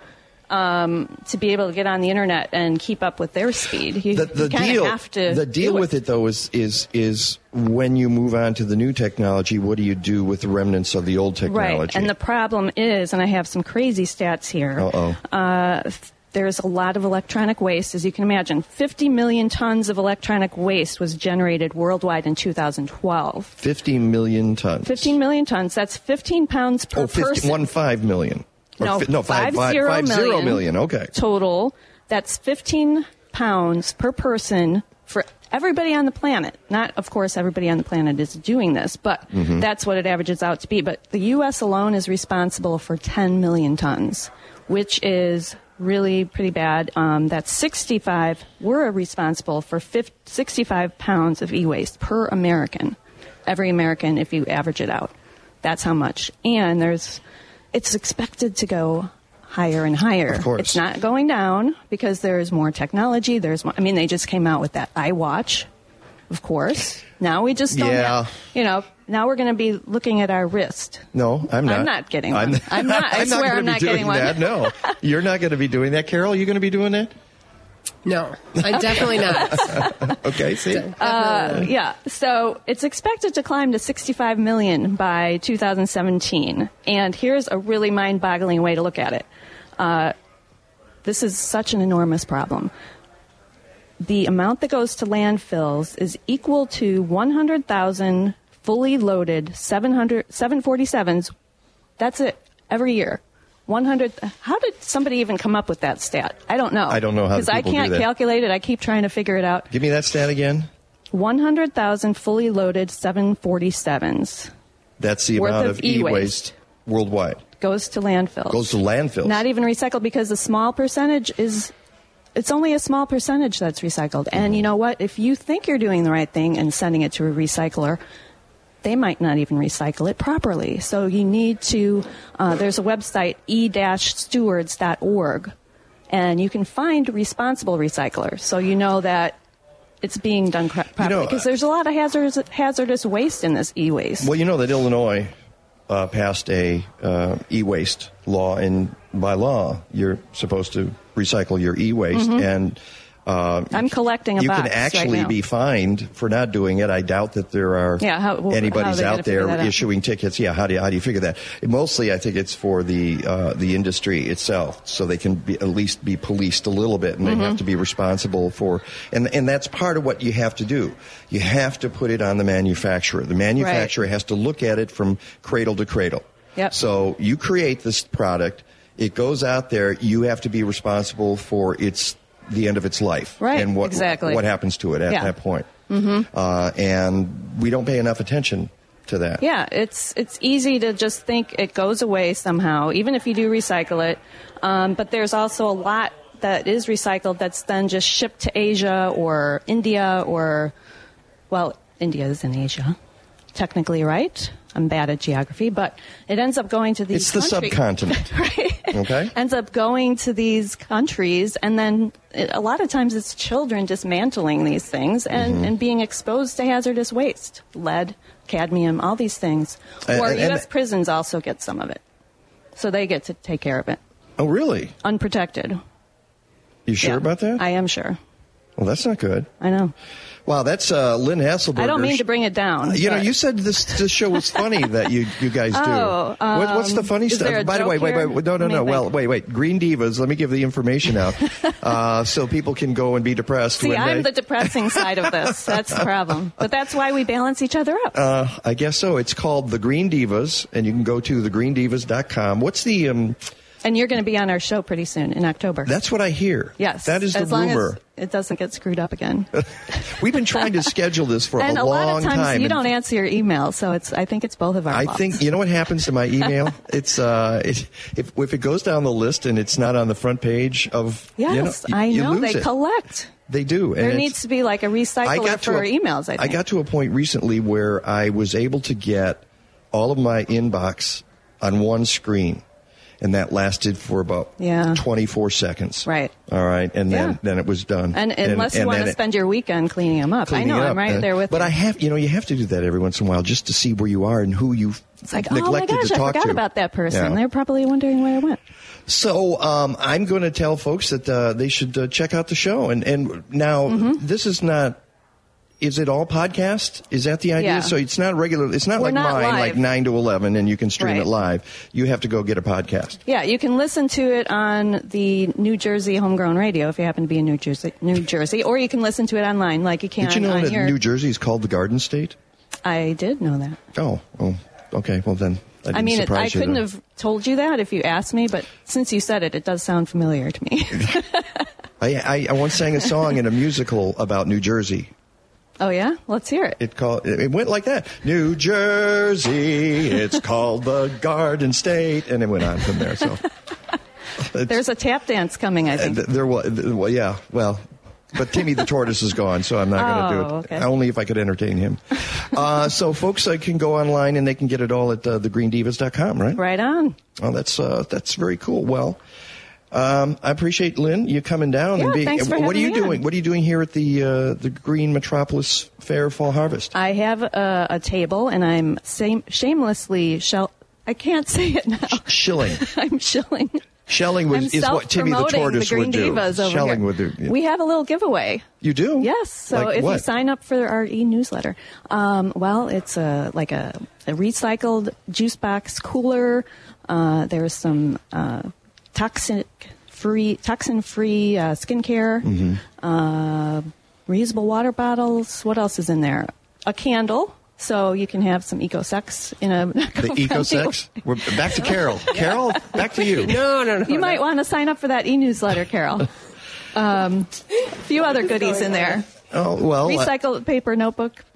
To be able to get on the internet and keep up with their speed, you kind of have to. The deal with it, though, is when you move on to the new technology, what do you do with the remnants of the old technology? Right, and the problem is, and I have some crazy stats here. There's a lot of electronic waste, as you can imagine. 50 million tons of electronic waste was generated worldwide in 2012. 50 million tons. 15 million tons. That's 15 pounds per person. 15 million. No, 50 million. Okay. Total. That's 15 pounds per person for everybody on the planet. Not, of course, everybody on the planet is doing this, but that's what it averages out to be. But the U.S. alone is responsible for 10 million tons, which is really pretty bad. That's 65. We're responsible for 65 pounds of e-waste per American. Every American, if you average it out. That's how much. And it's expected to go higher and higher. Of course. It's not going down because there's more technology. They just came out with that iWatch, of course. Now we just don't have, now we're going to be looking at our wrist. No, I'm not. I'm not getting one. I'm not. I swear I'm not getting one. That. No, you're not going to be doing that. Carol, you going to be doing that? No, I'm definitely not. Okay, see? Yeah, so it's expected to climb to 65 million by 2017. And here's a really mind-boggling way to look at it. This is such an enormous problem. The amount that goes to landfills is equal to 100,000 fully loaded 747s. That's it, every year. 100. How did somebody even come up with that stat? I don't know. I don't know how because I can't calculate it. I keep trying to figure it out. Give me that stat again. 100,000 fully loaded 747s. That's the amount of e-waste worldwide. goes to landfills. Goes to landfills. Not even recycled, because a small percentage is, it's only a small percentage that's recycled. And you know what? If you think you're doing the right thing and sending it to a recycler, they might not even recycle it properly. So you need to, there's a website, e-stewards.org, and you can find responsible recyclers. So you know that it's being done properly. Because there's a lot of hazardous waste in this e-waste. Well, you know that Illinois passed a e-waste law, and by law, you're supposed to recycle your e-waste, and I'm collecting a you box can actually right now. be fined for not doing it. I doubt that there are anybody's out there issuing tickets. Yeah, how do you figure that? Mostly, I think it's for the industry itself, so they can at least be policed a little bit, and they have to be responsible for. And that's part of what you have to do. You have to put it on the manufacturer. The manufacturer has to look at it from cradle to cradle. Yep. So you create this product, it goes out there. You have to be responsible for the end of its life, right? And what happens to it at that point. And we don't pay enough attention to that. Yeah, it's easy to just think it goes away somehow, even if you do recycle it. But there's also a lot that is recycled that's then just shipped to Asia or India India is in Asia, technically, right? I'm bad at geography, but it ends up going to these countries. It's the subcontinent. Right? Okay. Ends up going to these countries, and then a lot of times it's children dismantling these things and being exposed to hazardous waste, lead, cadmium, all these things. Or U.S. prisons also get some of it. So they get to take care of it. Oh, really? Unprotected. You sure about that? I am sure. Well, that's not good. I know. Wow, that's Lynn Hasselberger. I don't mean to bring it down. You said this show was funny that you guys do. What's the funny stuff? By the way, wait. No. Well, wait. Green Divas, let me give the information out so people can go and be depressed. See, I'm the depressing side of this. That's the problem. But that's why we balance each other up. I guess so. It's called The Green Divas, and you can go to thegreendivas.com. What's the... And you're going to be on our show pretty soon in October. That's what I hear. Yes. That is the rumor. As long as it doesn't get screwed up again. We've been trying to schedule this for a long time. And a lot of times you don't answer your email, so I think it's both of our faults. I think, you know what happens to my email? It's if it goes down the list and it's not on the front page of... Yes, you know. lose They it. collect. They do. There needs to be like a recycler for emails, I think. I got to a point recently where I was able to get all of my inbox on one screen. And that lasted for about 24 seconds. Right. All right. And then it was done. And unless you want to spend your weekend cleaning them up. I know, I'm right there with you. But I have, you have to do that every once in a while just to see where you are and who you've neglected to talk to. Oh my gosh, I forgot about that person. Yeah. They're probably wondering where I went. So I'm going to tell folks that they should check out the show. And now this is not... Is it all podcast? Is that the idea? Yeah. So it's not regular. It's not like mine, live. like 9 to 11, and you can stream it live. You have to go get a podcast. Yeah, you can listen to it on the New Jersey Homegrown Radio if you happen to be in New Jersey, or you can listen to it online like you can on your... Did you know that New Jersey is called the Garden State? I did know that. Oh, okay. Well, then I couldn't have told you that if you asked me, but since you said it, it does sound familiar to me. I once sang a song in a musical about New Jersey. Oh, yeah? Let's hear it. It went like that. New Jersey, it's called the Garden State. And it went on from there. So there's a tap dance coming, I think. But Timmy the Tortoise is gone, so I'm not going to do it. Okay. Only if I could entertain him. So folks can go online and they can get it all at thegreendivas.com, right? Right on. Oh, that's very cool. Well, I appreciate, Lynn, you coming down. Yeah, and being. Thanks for what are you having me doing? on. What are you doing here at the Green Metropolis Fair Fall Harvest? I have a table, and I'm shamelessly I can't say it now. Shilling. I'm shilling. Shelling is what Timmy the Tortoise would do. Shelling would do. Yeah. We have a little giveaway. You do? Yes. So like if what? you sign up for our e-newsletter, it's like a recycled juice box cooler. There's some toxin-free skincare, reusable water bottles. What else is in there? A candle. So you can have some eco-sex in a... The eco-sex? We're back to Carol. Carol, back to you. No. You might want to sign up for that e-newsletter, Carol. A few other goodies in there. Oh, well. Recycled paper notebook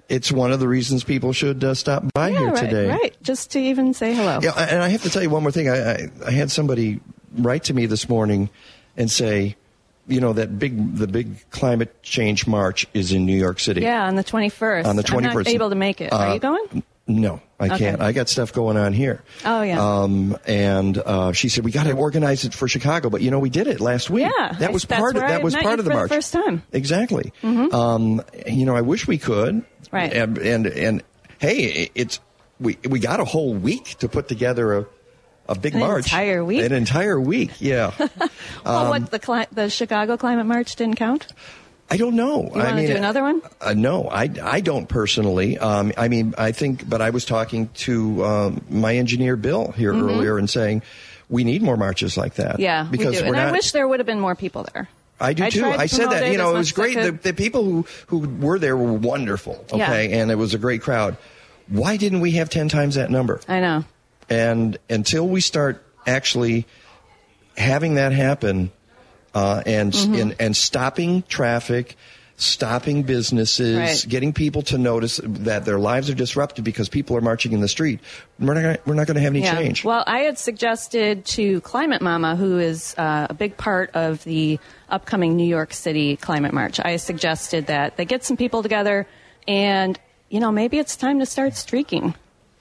it's one of the reasons people should stop by here today. Right, just to even say hello. Yeah, and I have to tell you one more thing. I had somebody write to me this morning and say, the big climate change march is in New York City. Yeah, on the 21st. On the 21st. I'm not able to make it. Are you going? No, I can't. I got stuff going on here. Oh, yeah. And she said, we got to organize it for Chicago. But, we did it last week. Yeah. That was part of the march. The first time. Exactly. Mm-hmm. I wish we could. Right. And hey, we got a whole week to put together a big march. An entire week, yeah. Well, the Chicago Climate March didn't count? I don't know. You want to do another one? No, I don't personally. I think, but I was talking to my engineer, Bill, here earlier and saying we need more marches like that. Yeah, because we do. And I wish there would have been more people there. I do too. I said that. It was great. The people who were there were wonderful. Okay, and it was a great crowd. Why didn't we have 10 times that number? I know. And until we start actually having that happen, and stopping traffic, stopping businesses, getting people to notice that their lives are disrupted because people are marching in the street, we're not going to have any change. Well, I had suggested to Climate Mama, who is a big part of the upcoming New York City Climate March, I suggested that they get some people together and, maybe it's time to start streaking.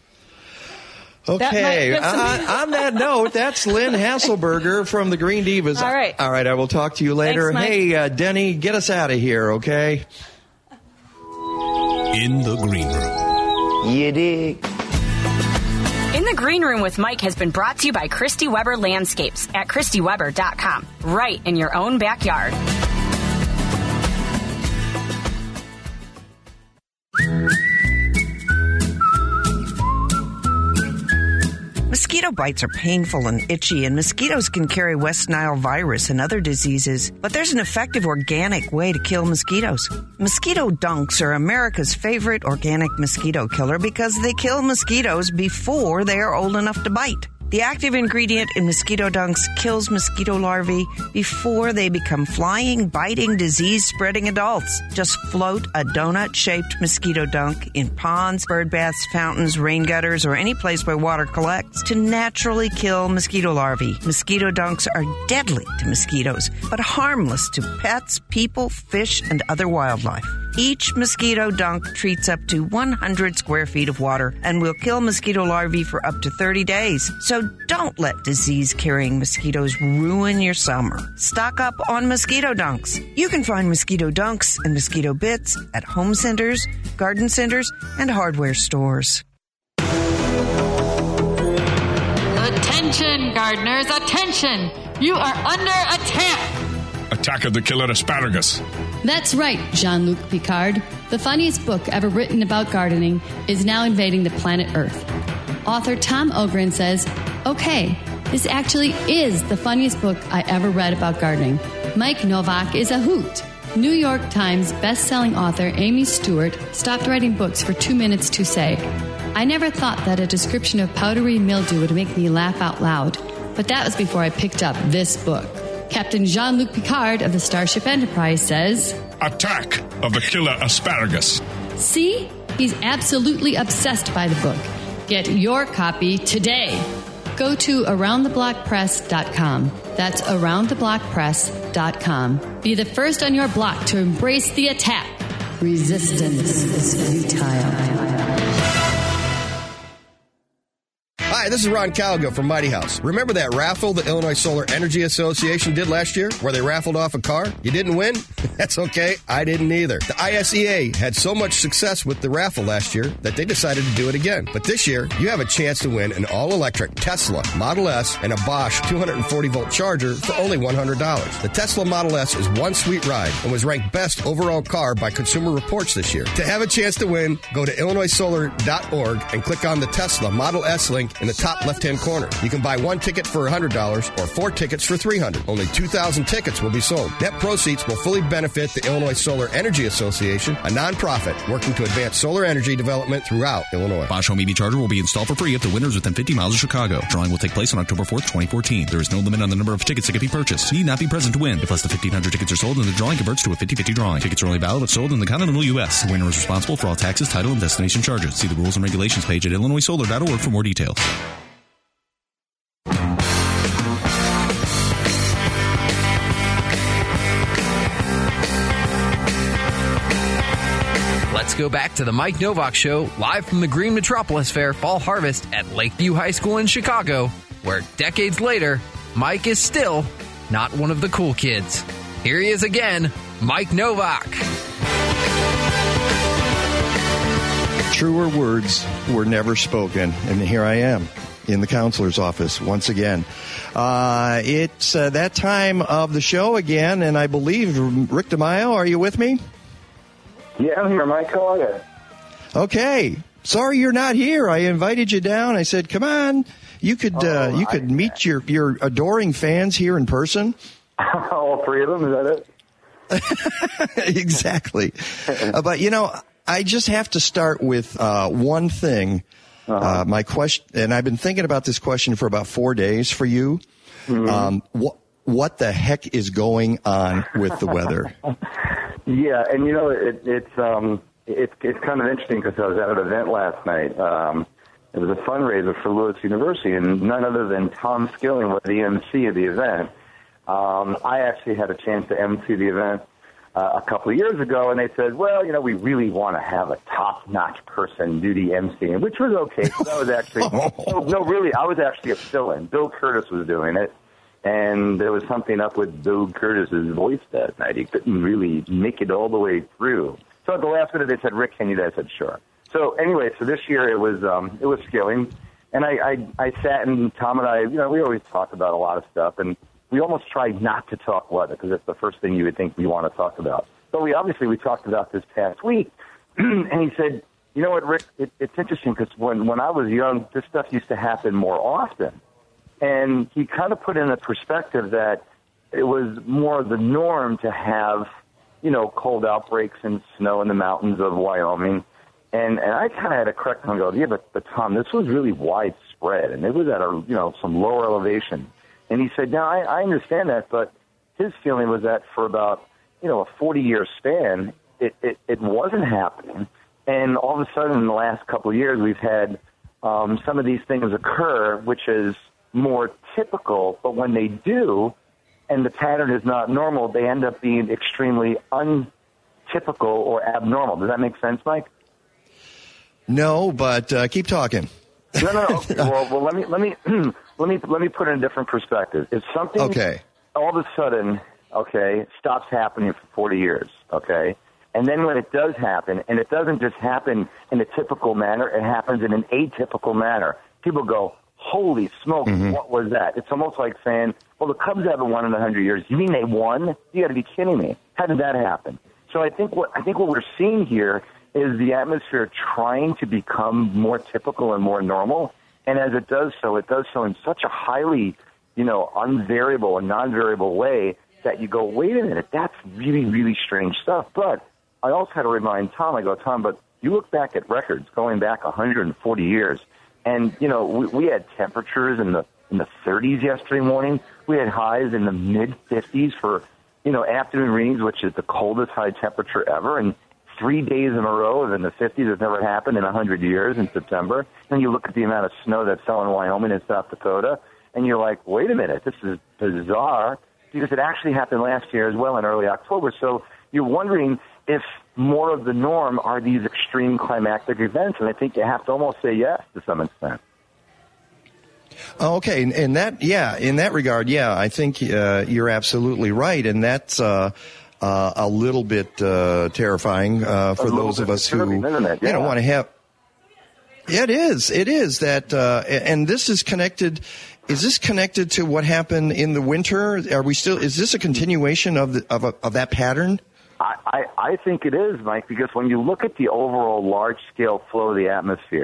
Okay, on that note, that's Lynn Hasselberger from the Green Divas. All right, I will talk to you later. Thanks, Mike. Hey, Denny, get us out of here, okay? In the Green Room. You dig? In the Green Room with Mike has been brought to you by Christy Weber Landscapes at ChristyWeber.com. Right in your own backyard. Mosquito bites are painful and itchy, and mosquitoes can carry West Nile virus and other diseases. But there's an effective organic way to kill mosquitoes. Mosquito dunks are America's favorite organic mosquito killer because they kill mosquitoes before they are old enough to bite. The active ingredient in mosquito dunks kills mosquito larvae before they become flying, biting, disease-spreading adults. Just float a donut-shaped mosquito dunk in ponds, bird baths, fountains, rain gutters, or any place where water collects to naturally kill mosquito larvae. Mosquito dunks are deadly to mosquitoes, but harmless to pets, people, fish, and other wildlife. Each mosquito dunk treats up to 100 square feet of water and will kill mosquito larvae for up to 30 days. So don't let disease-carrying mosquitoes ruin your summer. Stock up on mosquito dunks. You can find mosquito dunks and mosquito bits at home centers, garden centers, and hardware stores. Attention, gardeners, attention! You are under attack! Attack of the Killer Asparagus. That's right, Jean-Luc Picard. The funniest book ever written about gardening is now invading the planet Earth. Author Tom Ogren says, okay, this actually is the funniest book I ever read about gardening. Mike Novak is a hoot. New York Times best-selling author Amy Stewart stopped writing books for 2 minutes to say, I never thought that a description of powdery mildew would make me laugh out loud, but that was before I picked up this book. Captain Jean-Luc Picard of the Starship Enterprise says, Attack of the Killer Asparagus. See? He's absolutely obsessed by the book. Get your copy today. Go to AroundTheBlockPress.com. That's AroundTheBlockPress.com. Be the first on your block to embrace the attack. Resistance is futile. Hi, this is Ron Calgo from Mighty House. Remember that raffle the Illinois Solar Energy Association did last year where they raffled off a car? You didn't win? That's okay. I didn't either. The ISEA had so much success with the raffle last year that they decided to do it again. But this year, you have a chance to win an all-electric Tesla Model S and a Bosch 240-volt charger for only $100. The Tesla Model S is one sweet ride and was ranked best overall car by Consumer Reports this year. To have a chance to win, go to IllinoisSolar.org and click on the Tesla Model S link in the top left-hand corner. You can buy 1 ticket for $100 or 4 tickets for $300. Only 2,000 tickets will be sold. Net proceeds will fully benefit the Illinois Solar Energy Association, a nonprofit working to advance solar energy development throughout Illinois. Bosch Home EV Charger will be installed for free if the winner is within 50 miles of Chicago. Drawing will take place on October 4th, 2014. There is no limit on the number of tickets that can be purchased. You need not be present to win. If less than 1,500 tickets are sold, then the drawing converts to a 50-50 drawing. Tickets are only valid if sold in the continental U.S. The winner is responsible for all taxes, title, and destination charges. See the rules and regulations page at illinoissolar.org for more details. Let's go back to the Mike Novak Show, live from the Green Metropolis Fair Fall Harvest at Lakeview High School in Chicago, where decades later, Mike is still not one of the cool kids. Here he is again, Mike Novak. Truer words were never spoken, and here I am in the counselor's office once again. It's that time of the show again, and I believe, Rick DeMaio, are you with me? Yeah, I'm here, Mike. How are you? Okay. Sorry you're not here. I invited you down. I said, come on. You could meet your adoring fans here in person. All 3 of them, is that it? Exactly. But, I just have to start with one thing. My question, and I've been thinking about this question for about 4 days for you. Mm-hmm. What the heck is going on with the weather? Yeah, and it's kind of interesting because I was at an event last night. It was a fundraiser for Lewis University, and none other than Tom Skilling was the MC of the event. I actually had a chance to MC the event a couple of years ago, and they said, well, we really want to have a top-notch person do the MC, which was okay. So that was actually I was actually a fill-in. Bill Curtis was doing it. And there was something up with Bill Curtis's voice that night. He couldn't really make it all the way through. So at the last minute, they said, Rick, can you do that? I said, sure. So anyway, this year it was Skilling. And I sat, and Tom and I, we always talk about a lot of stuff. And we almost tried not to talk weather because that's the first thing you would think we want to talk about. But we talked about this past week. And he said, you know what, Rick, it's interesting because when I was young, this stuff used to happen more often. And he kind of put in a perspective that it was more the norm to have, cold outbreaks and snow in the mountains of Wyoming. And I kind of had to correct him and go, yeah, but Tom, this was really widespread, and it was at some lower elevation. And he said, no, I understand that, but his feeling was that for about, a 40-year span, it wasn't happening. And all of a sudden, in the last couple of years, we've had some of these things occur, which is more typical, but when they do, and the pattern is not normal, they end up being extremely untypical or abnormal. Does that make sense, Mike? No, but keep talking. No. Okay. Well, let me put it in a different perspective. If something all of a sudden, stops happening for 40 years, and then when it does happen, and it doesn't just happen in a typical manner, it happens in an atypical manner, people go, holy smoke, What was that? It's almost like saying, well, the Cubs haven't won in 100 years. You mean they won? You got to be kidding me. How did that happen? So I think what we're seeing here is the atmosphere trying to become more typical and more normal. And as it does so in such a highly, unvariable and non-variable way that you go, wait a minute, that's really, really strange stuff. But I also had to remind Tom, Tom, but you look back at records going back 140 years, and, we had temperatures in the 30s yesterday morning. We had highs in the mid-50s for, afternoon readings, which is the coldest high temperature ever. And 3 days in a row in the 50s has never happened in 100 years in September. And you look at the amount of snow that fell in Wyoming and South Dakota, and you're like, wait a minute, this is bizarre, because it actually happened last year as well in early October. So you're wondering if more of the norm are these extreme climactic events, and I think you have to almost say yes to some extent. Okay, in that regard, I think you're absolutely right, and that's a little bit terrifying for those of us who want to have. It is that, and this is connected. Is this connected to what happened in the winter? Is this a continuation of that pattern? I think it is, Mike, because when you look at the overall large-scale flow of the atmosphere,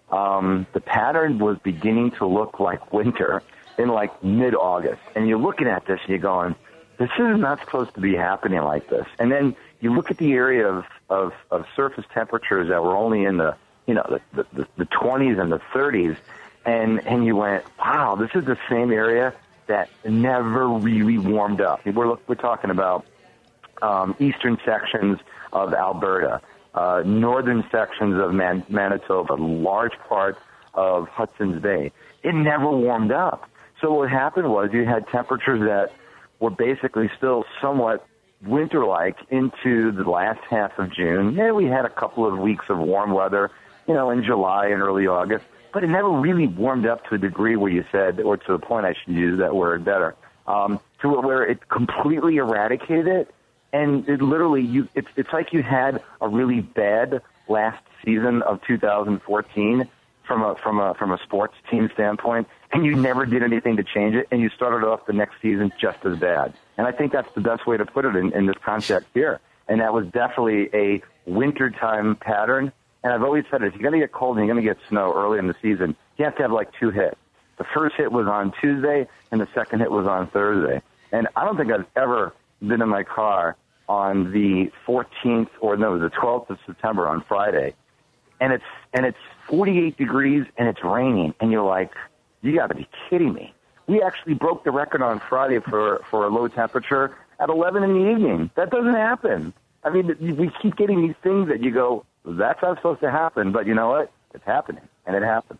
the pattern was beginning to look like winter in like mid-August. And you're looking at this and you're going, this is not supposed to be happening like this. And then you look at the area of surface temperatures that were only in the 20s and the 30s, and you went, wow, this is the same area that never really warmed up. We're talking about eastern sections of Alberta, northern sections of Manitoba, large part of Hudson's Bay. It never warmed up. So what happened was you had temperatures that were basically still somewhat winter-like into the last half of June. Yeah, we had a couple of weeks of warm weather, in July and early August, but it never really warmed up to a degree where you said, or to the point I should use that word better, to where it completely eradicated it. And it literally, it's like you had a really bad last season of 2014 from a sports team standpoint, and you never did anything to change it, and you started off the next season just as bad. And I think that's the best way to put it in this context here. And that was definitely a wintertime pattern. And I've always said it, if you're going to get cold and you're going to get snow early in the season, you have to have like two hits. The first hit was on Tuesday, and the second hit was on Thursday. And I don't think I've ever been in my car on the 14th, the 12th of September on Friday, and it's 48 degrees and it's raining, and you're like, you got to be kidding me. We actually broke the record on Friday for a low temperature at 11 in the evening. That doesn't happen. I mean, we keep getting these things that you go, that's not supposed to happen, but you know what? It's happening, and it happened.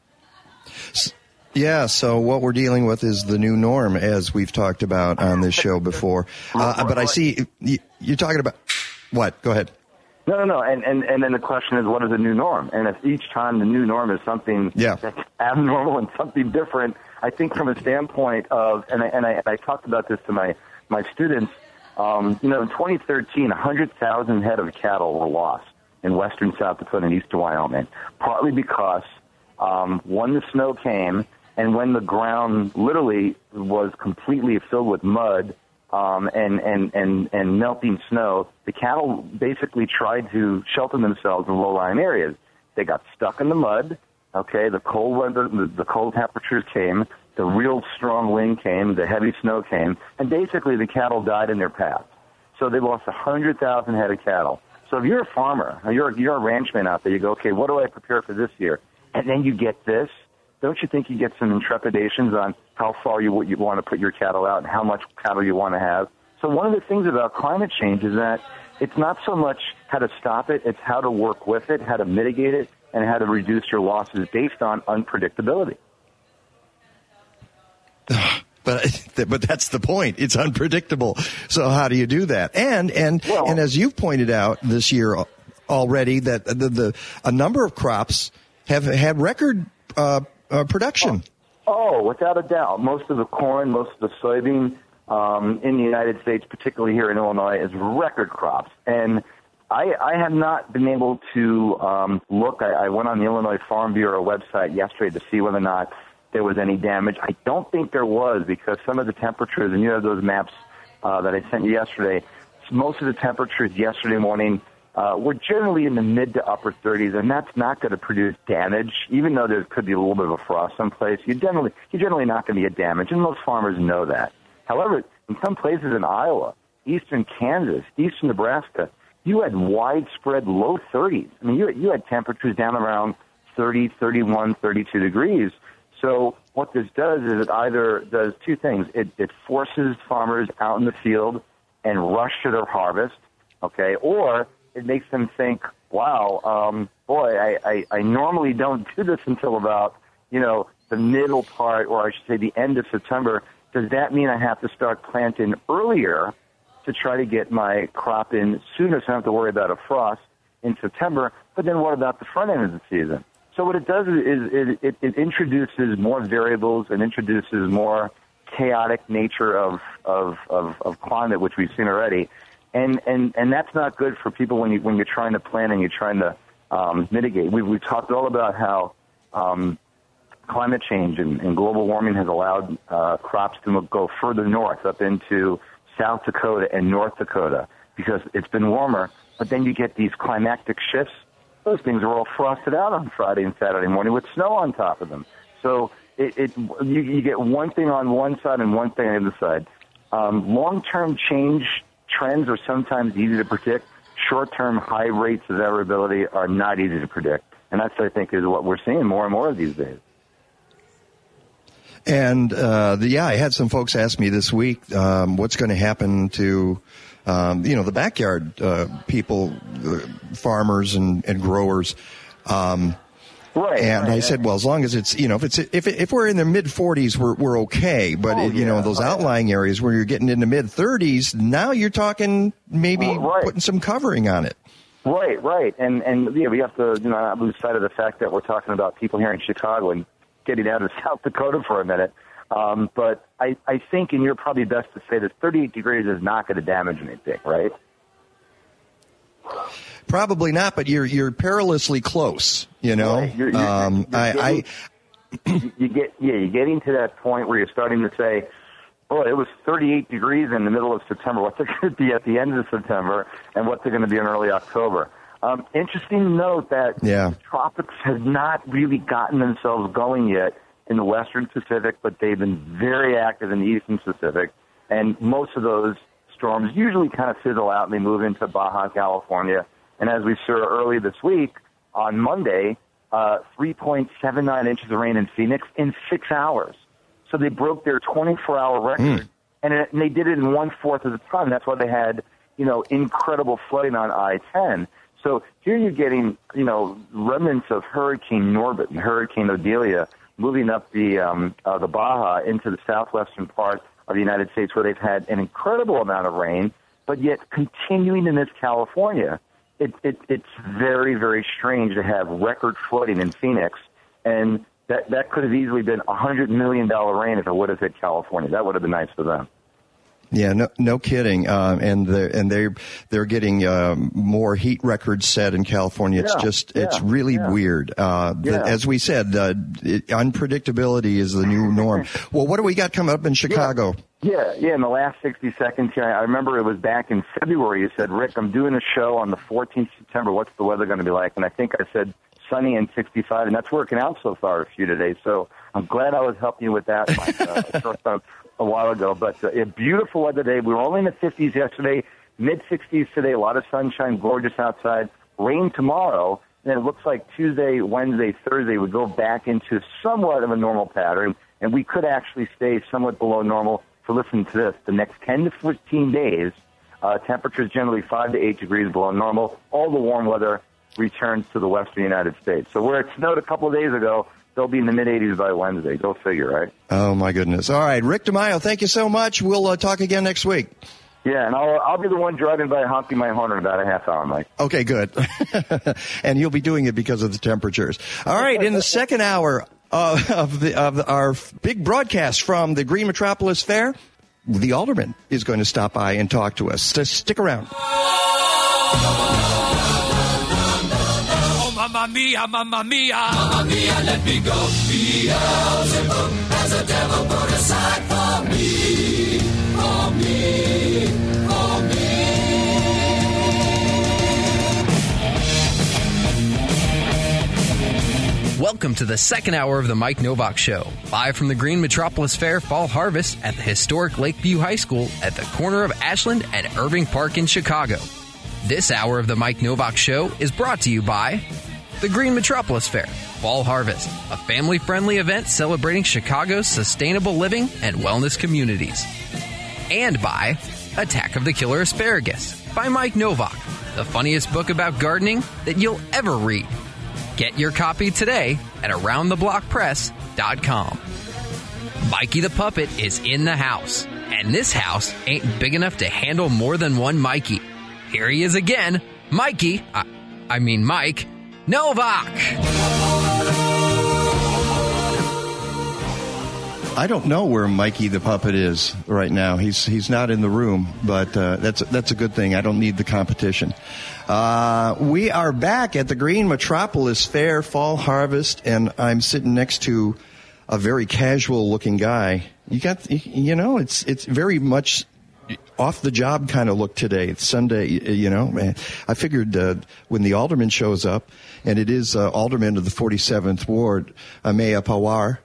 Yeah, so what we're dealing with is the new norm, as we've talked about on this show before. But I see you're talking about what? Go ahead. No. And then the question is, what is the new norm? And if each time the new norm is something that's abnormal and something different, I think from a standpoint of, and I talked about this to my students, in 2013, 100,000 head of cattle were lost in western South Dakota and eastern Wyoming, partly because when the snow came, and when the ground literally was completely filled with mud and melting snow, the cattle basically tried to shelter themselves in low-lying areas. They got stuck in the mud. Okay, the cold weather, the cold temperatures came, the real strong wind came, the heavy snow came, and basically the cattle died in their path. So they lost 100,000 head of cattle. So if you're a farmer, or you're a ranchman out there, you go, okay, what do I prepare for this year? And then you get this. Don't you think you get some trepidations on how far you want to put your cattle out and how much cattle you want to have? So one of the things about climate change is that it's not so much how to stop it, it's how to work with it, how to mitigate it, and how to reduce your losses based on unpredictability. But that's the point. It's unpredictable. So how do you do that? And as you've pointed out this year already, that a number of crops have had record production. Oh, without a doubt. Most of the corn, most of the soybean in the United States, particularly here in Illinois, is record crops. And I have not been able to look. I went on the Illinois Farm Bureau website yesterday to see whether or not there was any damage. I don't think there was, because some of the temperatures, and you have those maps that I sent you yesterday, most of the temperatures yesterday morning were generally in the mid to upper 30s, and that's not going to produce damage, even though there could be a little bit of a frost someplace. You're generally not going to get damage, and most farmers know that. However, in some places in Iowa, eastern Kansas, eastern Nebraska, you had widespread low 30s. I mean, you had temperatures down around 30, 31, 32 degrees. So what this does is it either does two things. It forces farmers out in the field and rush to their harvest, okay, or it makes them think, wow, I normally don't do this until about, the middle part, or I should say the end of September. Does that mean I have to start planting earlier to try to get my crop in sooner so I don't have to worry about a frost in September? But then what about the front end of the season? So what it does is it introduces more variables and introduces more chaotic nature of climate, which we've seen already. And that's not good for people when you're trying to plan and you're trying to mitigate. We've talked all about how climate change and global warming has allowed crops to go further north up into South Dakota and North Dakota because it's been warmer. But then you get these climactic shifts, those things are all frosted out on Friday and Saturday morning with snow on top of them. So you get one thing on one side and one thing on the other side. Long-term change trends are sometimes easy to predict. Short-term high rates of variability are not easy to predict. And that's, I think, is what we're seeing more and more of these days. And, I had some folks ask me this week, what's going to happen to, the backyard people, farmers and growers. Right. And I said, well, as long as it's, if we're in the mid 40s, we're okay. But, those outlying areas where you're getting into mid 30s, now you're talking maybe putting some covering on it. Right. And we have to, not lose sight of the fact that we're talking about people here in Chicago and getting out of South Dakota for a minute. But I think, and you're probably best to say that 38 degrees is not going to damage anything, right? Probably not, but you're perilously close, Right. You're getting to that point where you're starting to say, oh, it was 38 degrees in the middle of September. What's it going to be at the end of September, and what's it going to be in early October? Interesting to note that the tropics have not really gotten themselves going yet in the Western Pacific, but they've been very active in the Eastern Pacific, and most of those storms usually kind of fizzle out and they move into Baja California. And as we saw early this week, on Monday, 3.79 inches of rain in Phoenix in 6 hours. So they broke their 24-hour record, and they did it in 1/4 of the time. That's why they had, incredible flooding on I-10. So here you're getting, remnants of Hurricane Norbert and Hurricane Odelia moving up the Baja into the southwestern part of the United States, where they've had an incredible amount of rain, but yet continuing in this California. It's very, very strange to have record flooding in Phoenix, and that could have easily been $100 million rain if it would have hit California. That would have been nice for them. Yeah, no kidding. And they're getting more heat records set in California. It's really weird. As we said, unpredictability is the new norm. Well, what do we got coming up in Chicago? Yeah. In the last 60 seconds here, I remember it was back in February. You said, Rick, I'm doing a show on the 14th of September. What's the weather going to be like? And I think I said sunny and 65, and that's working out so far a few today. So I'm glad I was helping you with that a while ago. But a beautiful weather day. We were only in the 50s yesterday, mid-60s today, a lot of sunshine, gorgeous outside. Rain tomorrow, and then it looks like Tuesday, Wednesday, Thursday would go back into somewhat of a normal pattern, and we could actually stay somewhat below normal for, listen to this, the next 10 to 15 days. Temperatures generally 5 to 8 degrees below normal. All the warm weather returns to the western United States. So where it snowed a couple of days ago, they'll be in the mid-80s by Wednesday. Go figure, right? Oh, my goodness. All right, Rick DeMaio, thank you so much. We'll talk again next week. Yeah, and I'll be the one driving by honking my horn in about a half hour, Mike. Okay, good. And you'll be doing it because of the temperatures. All right, in the second hour of our big broadcast from the Green Metropolis Fair, the Alderman is going to stop by and talk to us. So stick around. Oh, mamma mia, mamma mia. Mamma mia, let me go. Beelzebub has a devil put aside for me. For me. For me. Welcome to the second hour of the Mike Novak Show, live from the Green Metropolis Fair Fall Harvest at the historic Lakeview High School at the corner of Ashland and Irving Park in Chicago. This hour of the Mike Novak Show is brought to you by the Green Metropolis Fair Fall Harvest, a family-friendly event celebrating Chicago's sustainable living and wellness communities. And by Attack of the Killer Asparagus by Mike Novak, the funniest book about gardening that you'll ever read. Get your copy today at AroundTheBlockPress.com. Mikey the Puppet is in the house, and this house ain't big enough to handle more than one Mikey. Here he is again, Mike Novak. I don't know where Mikey the Puppet is right now. He's not in the room, but that's a good thing. I don't need the competition. We are back at the Green Metropolis Fair Fall Harvest, and I'm sitting next to a very casual-looking guy. It's very much off the job kind of look today. It's Sunday, you know. I figured when the alderman shows up, and it is alderman of the 47th Ward, Amaya Pawar,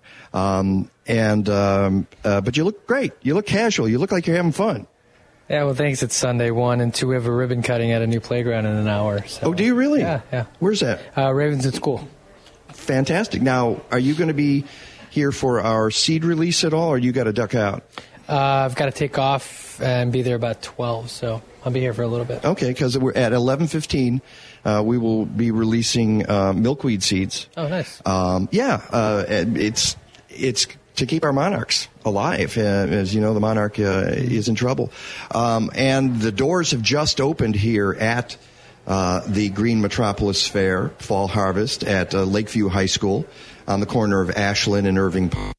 but you look great. You look casual. You look like you're having fun. Yeah, well, thanks. It's Sunday, 1, and 2, we have a ribbon cutting at a new playground in an hour. So. Oh, do you really? Yeah. Where's that? Ravenswood School. Fantastic. Now, are you going to be here for our seed release at all, or you got to duck out? I've got to take off and be there about 12, so I'll be here for a little bit. Okay, because we're at 11:15. We will be releasing milkweed seeds. Oh, nice. It's to keep our monarchs alive. As you know, the monarch is in trouble. And the doors have just opened here at the Green Metropolis Fair Fall Harvest at Lakeview High School on the corner of Ashland and Irving Park.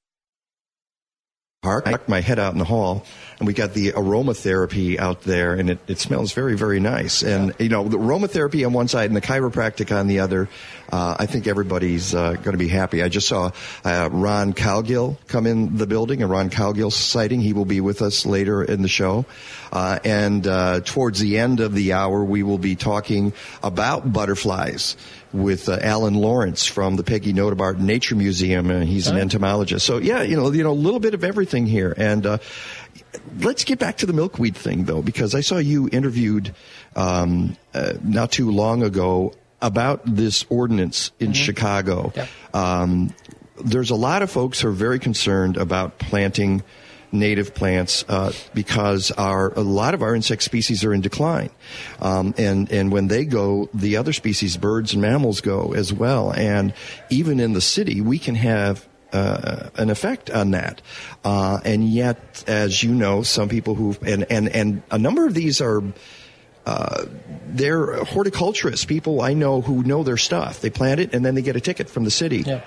I knocked my head out in the hall, and we got the aromatherapy out there, and it smells very, very nice. And, you know, the aromatherapy on one side and the chiropractic on the other, I think everybody's going to be happy. I just saw Ron Cowgill come in the building, a Ron Cowgill sighting. He will be with us later in the show. And towards the end of the hour, we will be talking about butterflies with Alan Lawrence from the Peggy Notebart Nature Museum, and he's an entomologist. So, yeah, you know, a little bit of everything here. And let's get back to the milkweed thing, though, because I saw you interviewed not too long ago about this ordinance in Chicago. Yep. There's a lot of folks who are very concerned about planting native plants because a lot of our insect species are in decline. And when they go, the other species, birds and mammals, go as well. And even in the city, we can have an effect on that. And yet, as you know, some people and a number of these are they're horticulturists, people I know who know their stuff. They plant it and then they get a ticket from the city. Yeah.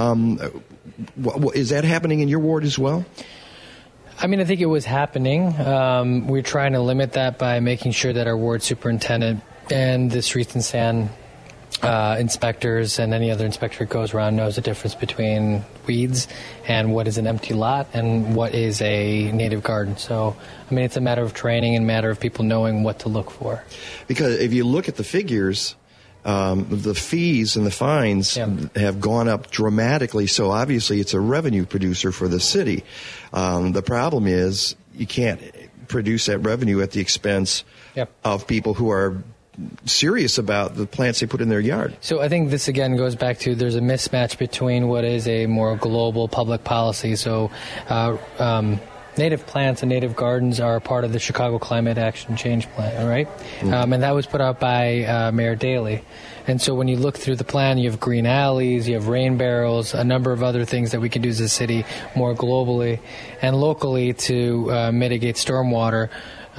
Is that happening in your ward as well? I mean, I think it was happening. We're trying to limit that by making sure that our ward superintendent and the streets and sand inspectors and any other inspector that goes around knows the difference between weeds and what is an empty lot and what is a native garden. So, I mean, it's a matter of training and a matter of people knowing what to look for. Because if you look at the figures, the fees and the fines have gone up dramatically, so obviously it's a revenue producer for the city. The problem is you can't produce that revenue at the expense of people who are serious about the plants they put in their yard. So I think this again goes back to there's a mismatch between what is a more global public policy. So native plants and native gardens are a part of the Chicago Climate Action Change Plan, right? Mm-hmm. And that was put out by Mayor Daley. And so when you look through the plan, you have green alleys, you have rain barrels, a number of other things that we can do as a city more globally and locally to mitigate stormwater.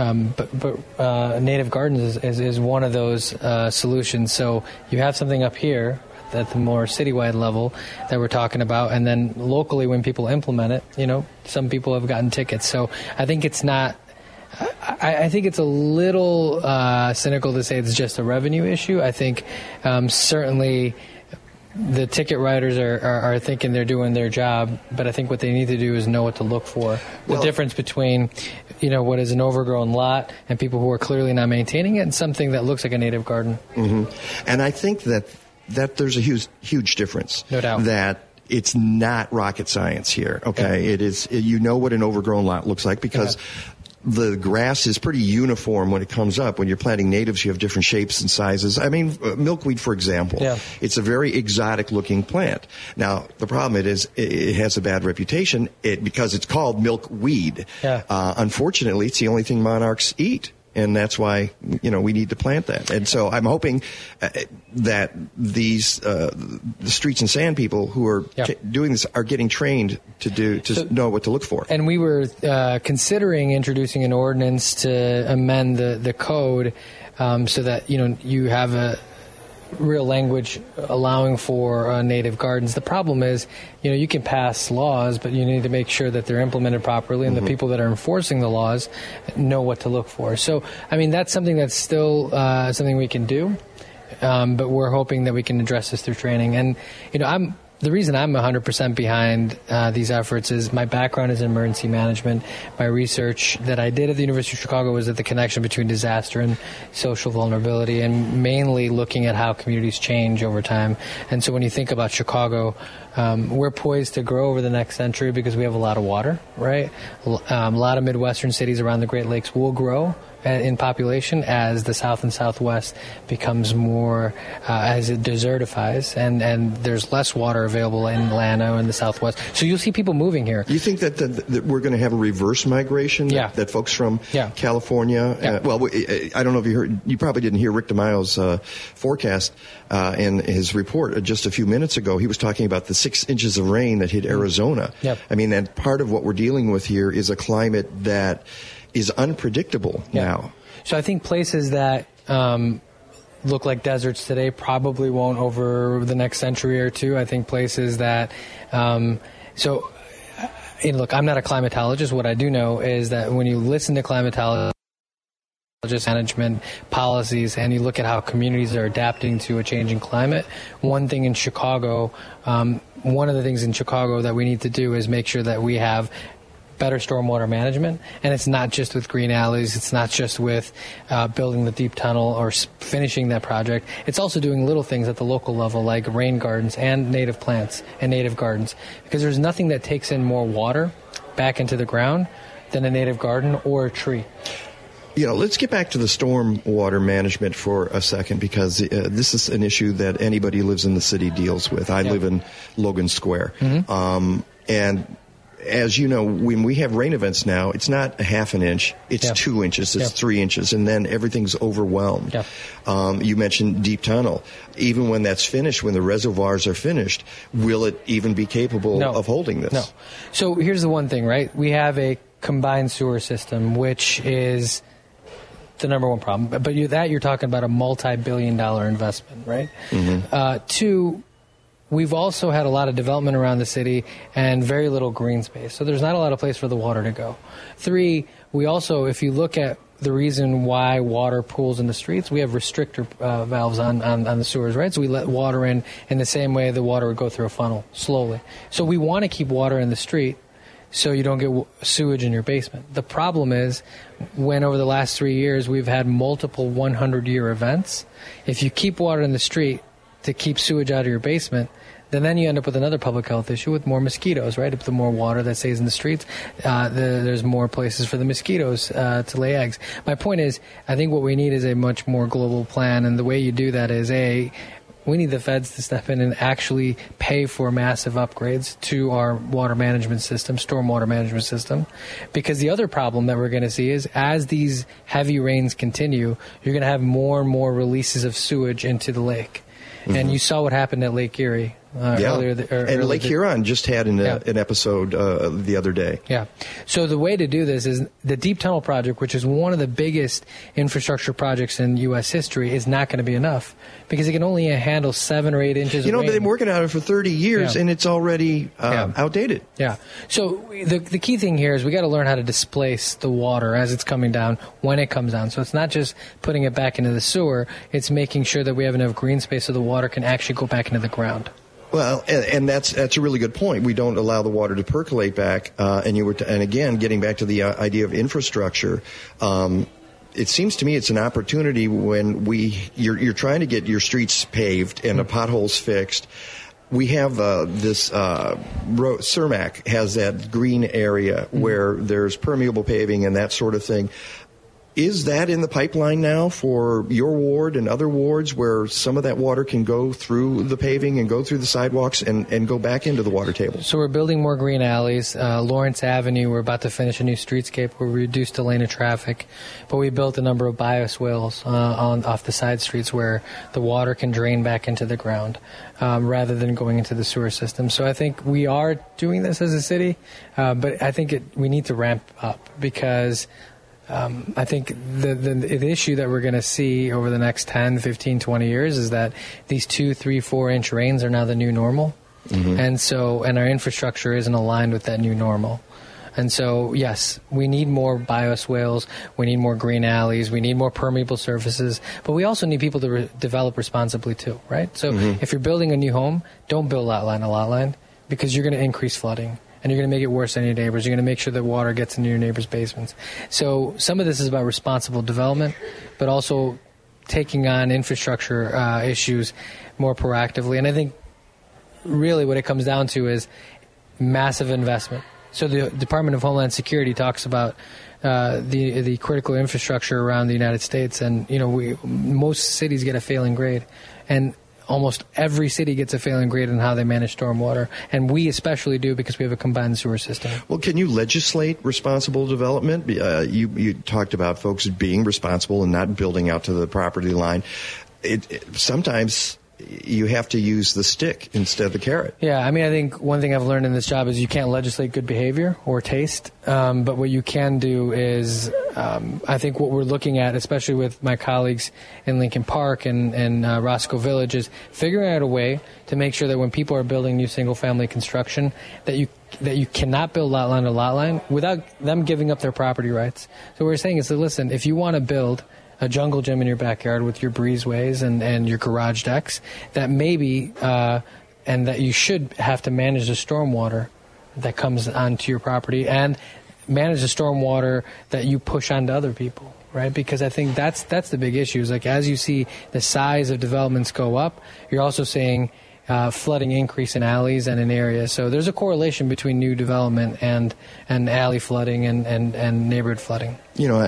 But native gardens is one of those solutions. So you have something up here at the more citywide level that we're talking about, and then locally when people implement it, you know, some people have gotten tickets. So I think it's not. I think it's a little cynical to say it's just a revenue issue. I think certainly the ticket writers are thinking they're doing their job, but I think what they need to do is know what to look for. The difference between, you know, what is an overgrown lot and people who are clearly not maintaining it and something that looks like a native garden. Mm-hmm. And I think that there's a huge difference. No doubt. That it's not rocket science here, okay? Yeah. It is, you know what an overgrown lot looks like because the grass is pretty uniform when it comes up. When you're planting natives, you have different shapes and sizes. I mean, milkweed, for example, it's a very exotic-looking plant. Now, the problem it has a bad reputation because it's called milkweed. Yeah. Unfortunately, it's the only thing monarchs eat. And that's why, you know, we need to plant that. And so I'm hoping that these the streets and sand people who are doing this are getting trained to know what to look for. And we were considering introducing an ordinance to amend the code so that, you know, you have a real language allowing for native gardens. The problem is, you know, you can pass laws, but you need to make sure that they're implemented properly and the people that are enforcing the laws know what to look for. So, I mean, that's something that's still something we can do, but we're hoping that we can address this through training. And, you know, the reason I'm 100% behind these efforts is my background is in emergency management. My research that I did at the University of Chicago was at the connection between disaster and social vulnerability, and mainly looking at how communities change over time. And so when you think about Chicago, we're poised to grow over the next century because we have a lot of water, right? A lot of Midwestern cities around the Great Lakes will grow in population as the South and Southwest becomes more, as it desertifies, and there's less water available in Atlanta and the Southwest. So you'll see people moving here. You think that we're going to have a reverse migration? Yeah. That folks from California, I don't know if you heard, you probably didn't hear Rick DeMaio's forecast in his report just a few minutes ago. He was talking about the 6 inches of rain that hit Arizona. Yep. I mean, and part of what we're dealing with here is a climate that is unpredictable now. So I think places that look like deserts today probably won't over the next century or two. I think places that look, I'm not a climatologist. What I do know is that when you listen to climatologists, management policies, and you look at how communities are adapting to a changing climate, one thing in Chicago, one of the things in Chicago that we need to do is make sure that we have better stormwater management, and it's not just with green alleys, it's not just with building the deep tunnel or finishing that project, it's also doing little things at the local level like rain gardens and native plants and native gardens, because there's nothing that takes in more water back into the ground than a native garden or a tree. Let's get back to the stormwater management for a second, because this is an issue that anybody who lives in the city deals with. I live in Logan Square, and as you know, when we have rain events now, it's not a half an inch, it's 2 inches, it's 3 inches, and then everything's overwhelmed. You mentioned deep tunnel. Even when that's finished, when the reservoirs are finished, will it even be capable of holding this? No. So here's the one thing, right? We have a combined sewer system, which is the number one problem. But you're talking about a multi-billion-dollar investment, right? Two, we've also had a lot of development around the city and very little green space. So there's not a lot of place for the water to go. Three, we also, if you look at the reason why water pools in the streets, we have restrictor valves on the sewers, right? So we let water in the same way the water would go through a funnel, slowly. So we want to keep water in the street so you don't get sewage in your basement. The problem is when over the last 3 years we've had multiple 100-year events, if you keep water in the street to keep sewage out of your basement, then you end up with another public health issue with more mosquitoes, right? If the more water that stays in the streets, there's more places for the mosquitoes to lay eggs. My point is, I think what we need is a much more global plan, and the way you do that is, we need the feds to step in and actually pay for massive upgrades to our water management system, stormwater management system. Because the other problem that we're going to see is as these heavy rains continue, you're going to have more and more releases of sewage into the lake. And you saw what happened at Lake Erie earlier. And Lake Huron just had an episode the other day. Yeah. So the way to do this is the Deep Tunnel Project, which is one of the biggest infrastructure projects in U.S. history, is not going to be enough because it can only handle 7 or 8 inches of rain. They've been working on it for 30 years, and it's already outdated. Yeah. So the key thing here is we got to learn how to displace the water as it's coming down, when it comes down. So it's not just putting it back into the sewer, it's making sure that we have enough green space so the water can actually go back into the ground. Well, and that's a really good point. We don't allow the water to percolate back, and again, getting back to the idea of infrastructure. It seems to me it's an opportunity when you're trying to get your streets paved and the potholes fixed. We have this Cermak has that green area where there's permeable paving and that sort of thing. Is that in the pipeline now for your ward and other wards where some of that water can go through the paving and go through the sidewalks and go back into the water table? So we're building more green alleys. Lawrence Avenue, we're about to finish a new streetscape where we reduced the lane of traffic. But we built a number of bioswales off the side streets where the water can drain back into the ground rather than going into the sewer system. So I think we are doing this as a city, but I think we need to ramp up because I think the issue that we're going to see over the next 10, 15, 20 years is that these 2, 3, 4 inch rains are now the new normal. And our infrastructure isn't aligned with that new normal. And so, yes, we need more bioswales, we need more green alleys, we need more permeable surfaces, but we also need people to develop responsibly too, right? So if you're building a new home, don't build lot line, because you're going to increase flooding. And you're going to make it worse on your neighbors. You're going to make sure that water gets into your neighbors' basements. So some of this is about responsible development, but also taking on infrastructure issues more proactively. And I think really what it comes down to is massive investment. So the Department of Homeland Security talks about the critical infrastructure around the United States, and most cities get a failing grade, and almost every city gets a failing grade in how they manage stormwater, and we especially do because we have a combined sewer system. Well, can you legislate responsible development? You talked about folks being responsible and not building out to the property line. Sometimes you have to use the stick instead of the carrot. Yeah, I mean, I think one thing I've learned in this job is you can't legislate good behavior or taste, but what you can do is, I think what we're looking at, especially with my colleagues in Lincoln Park and Roscoe Village, is figuring out a way to make sure that when people are building new single-family construction, that you cannot build lot line to lot line without them giving up their property rights. So what we're saying is that, listen, if you want to build a jungle gym in your backyard with your breezeways and your garage decks, that maybe and that you should have to manage the stormwater that comes onto your property and manage the stormwater that you push onto other people, right? Because I think that's the big issue. Is like as you see the size of developments go up, you're also seeing flooding increase in alleys and in areas. So there's a correlation between new development and alley flooding and neighborhood flooding.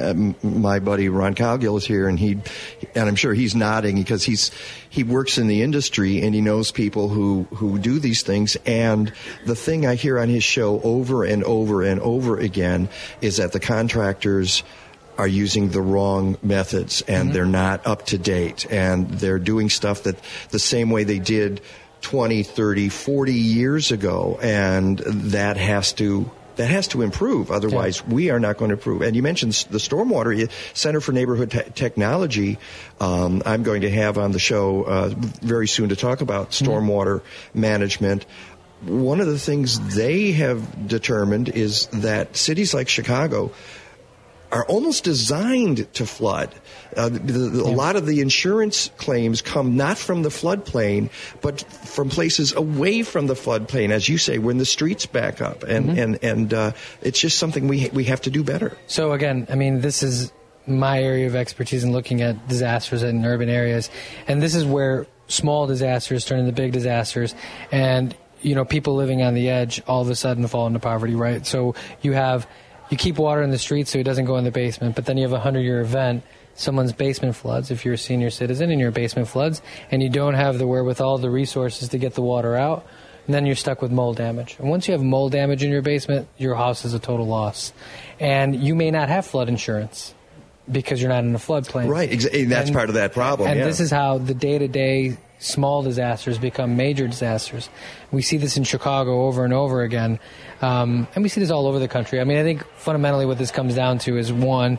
My buddy Ron Cowgill is here, and I'm sure he's nodding because he works in the industry and he knows people who do these things. And the thing I hear on his show over and over and over again is that the contractors are using the wrong methods and they're not up to date, and they're doing stuff that the same way they did 20, 30, 40 years ago, and that has to improve. Otherwise, we are not going to improve. And you mentioned the Stormwater Center for Neighborhood Technology. I'm going to have on the show very soon to talk about stormwater management. One of the things they have determined is that cities like Chicago are almost designed to flood. A lot of the insurance claims come not from the floodplain, but from places away from the floodplain, as you say, when the streets back up. And it's just something we have to do better. So again, I mean, this is my area of expertise in looking at disasters in urban areas. And this is where small disasters turn into big disasters. And, people living on the edge all of a sudden fall into poverty, right? So you keep water in the street so it doesn't go in the basement, but then you have a 100-year event, someone's basement floods, if you're a senior citizen and your basement floods, and you don't have the wherewithal, the resources to get the water out, and then you're stuck with mold damage. And once you have mold damage in your basement, your house is a total loss. And you may not have flood insurance because you're not in a floodplain. Right, that's part of that problem. And this is how the day-to-day small disasters become major disasters. We see this in Chicago over and over again, and we see this all over the country. I mean, I think fundamentally what this comes down to is, one,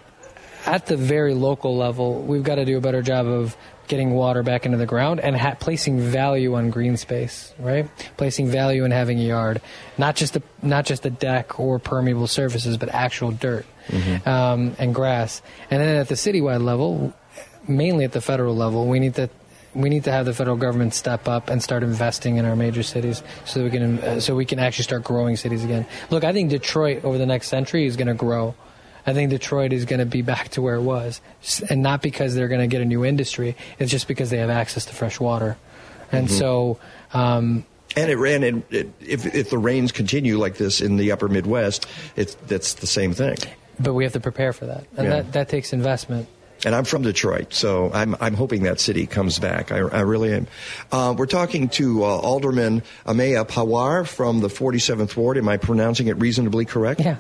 at the very local level, we've got to do a better job of getting water back into the ground and placing value on green space, right? Placing value in having a yard, not just a deck or permeable surfaces, but actual dirt and grass. And then at the citywide level, mainly at the federal level, we need to have the federal government step up and start investing in our major cities so that we can actually start growing cities again. Look, I think Detroit over the next century is going to grow. I think Detroit is going to be back to where it was, and not because they're going to get a new industry. It's just because they have access to fresh water, and so. If the rains continue like this in the upper Midwest, that's the same thing. But we have to prepare for that, and that takes investment. And I'm from Detroit, so I'm hoping that city comes back. I really am. We're talking to Alderman Amaya Pawar from the 47th Ward. Am I pronouncing it reasonably correct? Yeah.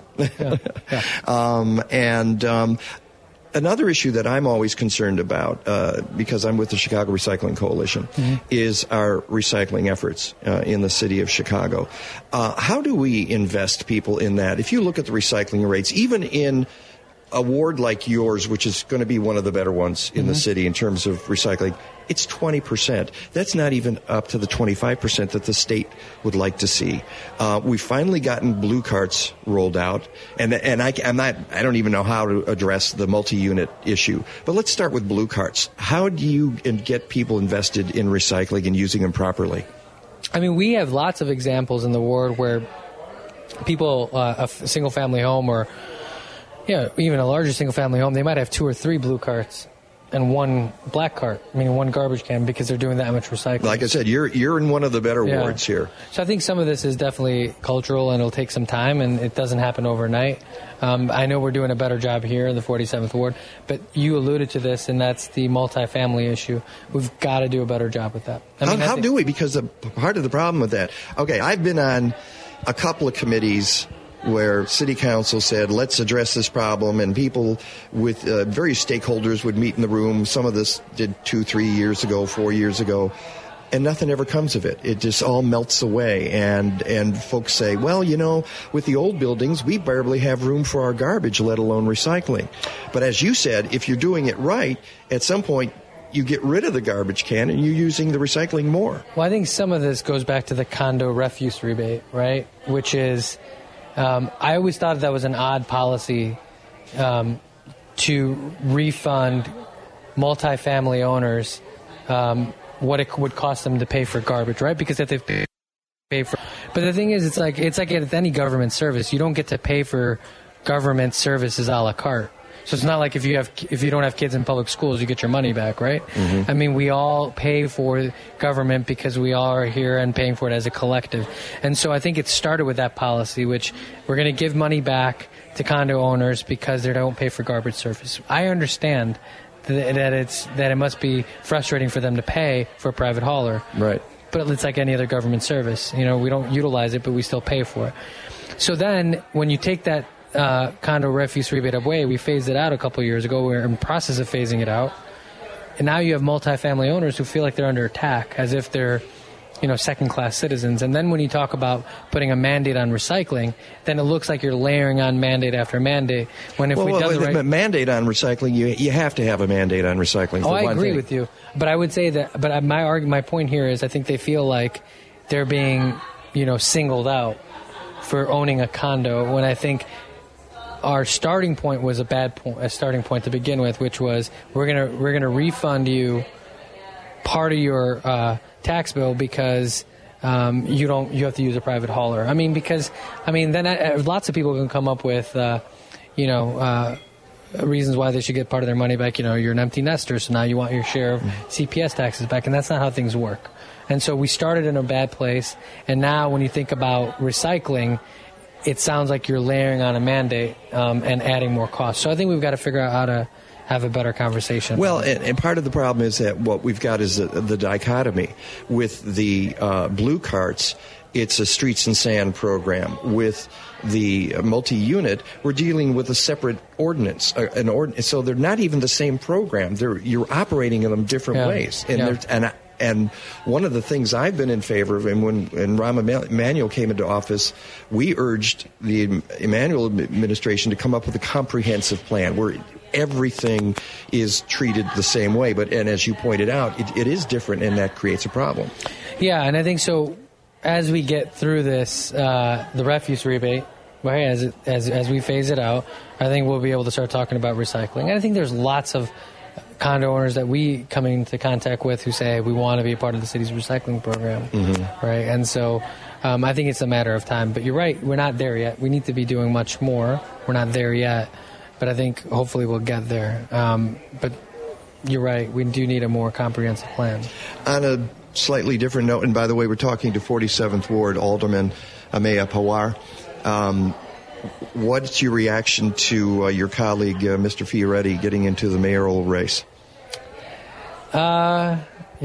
Another issue that I'm always concerned about, because I'm with the Chicago Recycling Coalition, is our recycling efforts in the city of Chicago. How do we invest people in that? If you look at the recycling rates, even in a ward like yours, which is going to be one of the better ones in the city in terms of recycling, it's 20%. That's not even up to the 25% that the state would like to see. We've finally gotten blue carts rolled out, and I don't even know how to address the multi-unit issue. But let's start with blue carts. How do you get people invested in recycling and using them properly? I mean, we have lots of examples in the ward where people, a single-family home or even a larger single-family home, they might have 2 or 3 blue carts and 1 black cart, meaning 1 garbage can, because they're doing that much recycling. Like I said, you're in one of the better wards here. So I think some of this is definitely cultural, and it'll take some time, and it doesn't happen overnight. I know we're doing a better job here in the 47th Ward, but you alluded to this, and that's the multifamily issue. We've got to do a better job with that. How do we? Because part of the problem with that, okay, I've been on a couple of committees where city council said, let's address this problem, and people with various stakeholders would meet in the room. Some of this did 2, 3 years ago, 4 years ago, and nothing ever comes of it. It just all melts away, and folks say, well, with the old buildings, we barely have room for our garbage, let alone recycling. But as you said, if you're doing it right, at some point, you get rid of the garbage can and you're using the recycling more. Well, I think some of this goes back to the condo refuse rebate, right, which is... I always thought that was an odd policy to refund multifamily owners what it would cost them to pay for garbage, right? Because if they pay for, but the thing is, it's like at any government service, you don't get to pay for government services a la carte. So it's not like if you don't have kids in public schools, you get your money back, right? Mm-hmm. I mean, we all pay for government because we all are here and paying for it as a collective. And so I think it started with that policy, which we're going to give money back to condo owners because they don't pay for garbage service. I understand that it must be frustrating for them to pay for a private hauler. Right. But it's like any other government service. We don't utilize it, but we still pay for it. So then when you take that condo refuse rebate away, we phased it out a couple of years ago. We're in the process of phasing it out. And now you have multifamily owners who feel like they're under attack, as if they're, second-class citizens. And then when you talk about putting a mandate on recycling, then it looks like you're layering on mandate after mandate. When if we've done the right mandate on recycling, you have to have a mandate on recycling. Oh, I agree with you. But I would say that. But my point here is, I think they feel like they're being, singled out for owning a condo. When I think our starting point was a starting point to begin with, which was we're gonna refund you part of your tax bill because you have to use a private hauler. Then lots of people can come up with reasons why they should get part of their money back. You're an empty nester, so now you want your share of CPS taxes back, and that's not how things work. And so we started in a bad place, and now when you think about recycling, it sounds like you're layering on a mandate and adding more costs. So I think we've got to figure out how to have a better conversation. Well, and part of the problem is that what we've got is the dichotomy. With the blue carts, it's a streets and sand program. With the multi-unit, we're dealing with a separate ordinance, so they're not even the same program. You're operating in them different ways. And one of the things I've been in favor of, and when Rahm Emanuel came into office, we urged the Emanuel administration to come up with a comprehensive plan where everything is treated the same way. And as you pointed out, it is different, and that creates a problem. Yeah, and I think so. As we get through this, the refuse rebate, right, as we phase it out, I think we'll be able to start talking about recycling. And I think there's lots of condo owners that we come into contact with who say we want to be a part of the city's recycling program, right? And so I think it's a matter of time. But you're right, we're not there yet. We need to be doing much more. We're not there yet, but I think hopefully we'll get there. But you're right, we do need a more comprehensive plan. On a slightly different note, and by the way, we're talking to 47th Ward Alderman Ameya Pawar. What's your reaction to your colleague, Mr. Fioretti, getting into the mayoral race? I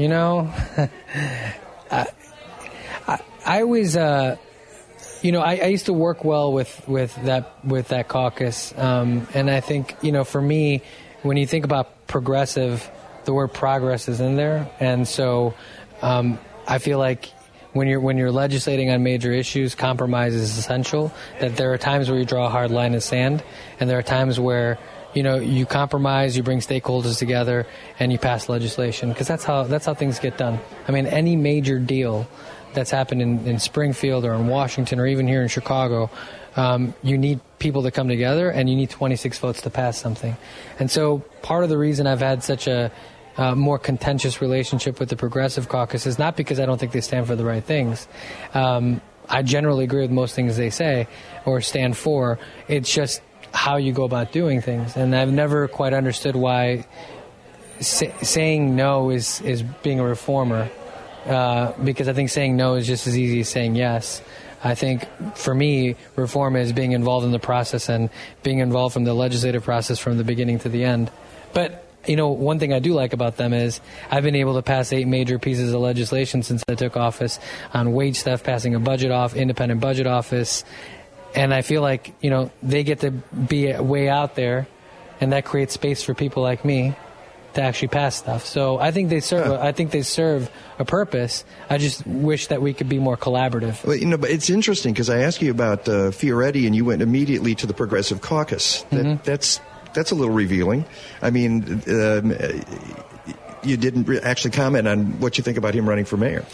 always, I used to work well with that caucus, and I think, for me, when you think about progressive, the word progress is in there, and so I feel like when you're legislating on major issues, compromise is essential. That there are times where you draw a hard line in the sand, and there are times where you compromise, you bring stakeholders together, and you pass legislation, because that's how things get done. I mean, any major deal that's happened in Springfield or in Washington or even here in Chicago, you need people to come together, and you need 26 votes to pass something. And so part of the reason I've had such a more contentious relationship with the Progressive Caucus is not because I don't think they stand for the right things. I generally agree with most things they say or stand for. It's just how you go about doing things. And I've never quite understood why saying no is being a reformer, because I think saying no is just as easy as saying yes. I think, for me, reform is being involved in the process and being involved from the legislative process from the beginning to the end. But, one thing I do like about them is I've been able to pass 8 major pieces of legislation since I took office on wage stuff, passing a independent budget office. And I feel like, they get to be way out there, and that creates space for people like me to actually pass stuff. So I think they serve a purpose. I just wish that we could be more collaborative. Well, but it's interesting because I asked you about Fioretti, and you went immediately to the Progressive Caucus. That's a little revealing. I mean, you didn't actually comment on what you think about him running for mayor.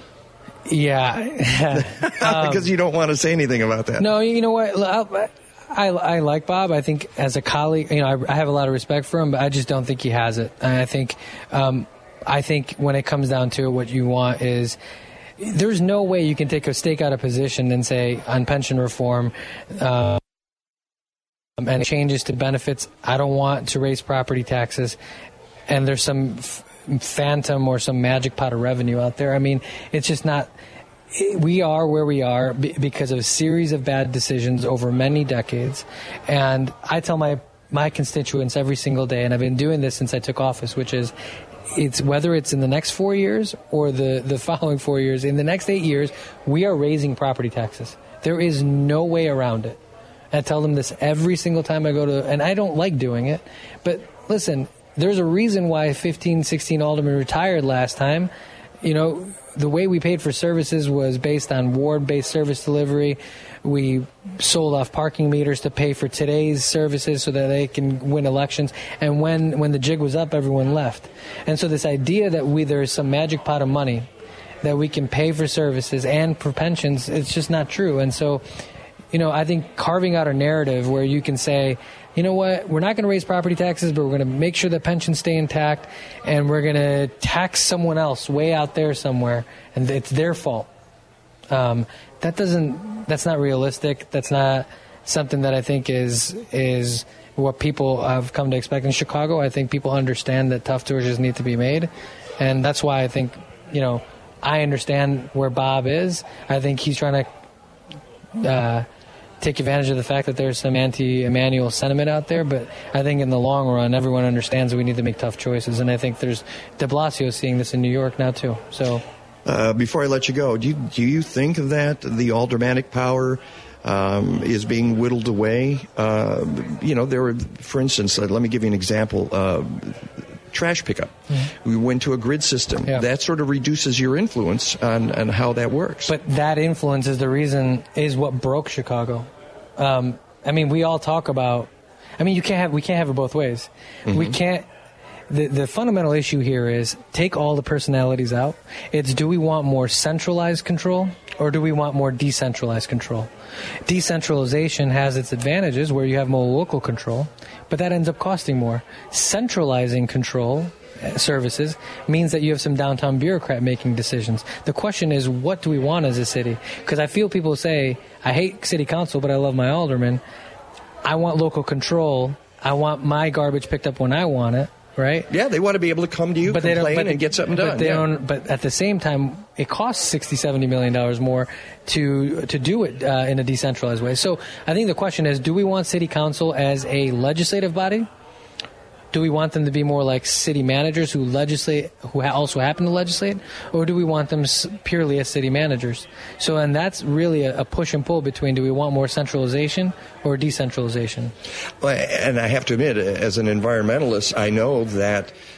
Yeah. Because you don't want to say anything about that. No, you know what? I like Bob. I think as a colleague, I have a lot of respect for him, but I just don't think he has it. And I think when it comes down to it, what you want is, there's no way you can take a stake out of position and say on pension reform and changes to benefits, I don't want to raise property taxes, and there's some phantom or some magic pot of revenue out there. I mean, it's just not. We are where we are because of a series of bad decisions over many decades. And I tell my constituents every single day, and I've been doing this since I took office, which is, it's whether it's in the next 4 years or the following 4 years, in the next 8 years, we are raising property taxes. There is no way around it. I tell them this every single time I go to, and I don't like doing it, but listen, there's a reason why 15, 16 aldermen retired last time. The way we paid for services was based on ward-based service delivery. We sold off parking meters to pay for today's services so that they can win elections. And when the jig was up, everyone left. And so this idea that there's some magic pot of money that we can pay for services and for pensions, it's just not true. And so, I think carving out a narrative where you can say, you know what, we're not going to raise property taxes, but we're going to make sure that pensions stay intact, and we're going to tax someone else way out there somewhere, and it's their fault. That's not realistic. That's not something that I think is what people have come to expect in Chicago. I think people understand that tough choices need to be made, and that's why I think, I understand where Bob is. I think he's trying to take advantage of the fact that there's some anti-Emmanuel sentiment out there, but I think in the long run, everyone understands that we need to make tough choices, and I think there's de Blasio seeing this in New York now too. So, before I let you go, do you think that the aldermanic power is being whittled away? There were, for instance, let me give you an example. Trash pickup. Mm-hmm. We went to a grid system. Yeah. That sort of reduces your influence on how that works. But that influence is what broke Chicago. We all talk about, we can't have it both ways. Mm-hmm. We can't. The fundamental issue here is take all the personalities out. It's, do we want more centralized control or do we want more decentralized control? Decentralization has its advantages where you have more local control, but that ends up costing more. Centralizing control services means that you have some downtown bureaucrat making decisions. The question is, what do we want as a city? Because I feel people say, I hate city council, but I love my alderman. I want local control. I want my garbage picked up when I want it. Right? Yeah, they want to be able to come to you, complain, and get something done. But at the same time, it costs $60-70 million more to do it in a decentralized way. So I think the question is, do we want city council as a legislative body? Do we want them to be more like city managers who legislate, who also happen to legislate, or do we want them purely as city managers? So, and that's really a push and pull between, do we want more centralization or decentralization? Well, and I have to admit, as an environmentalist, I know that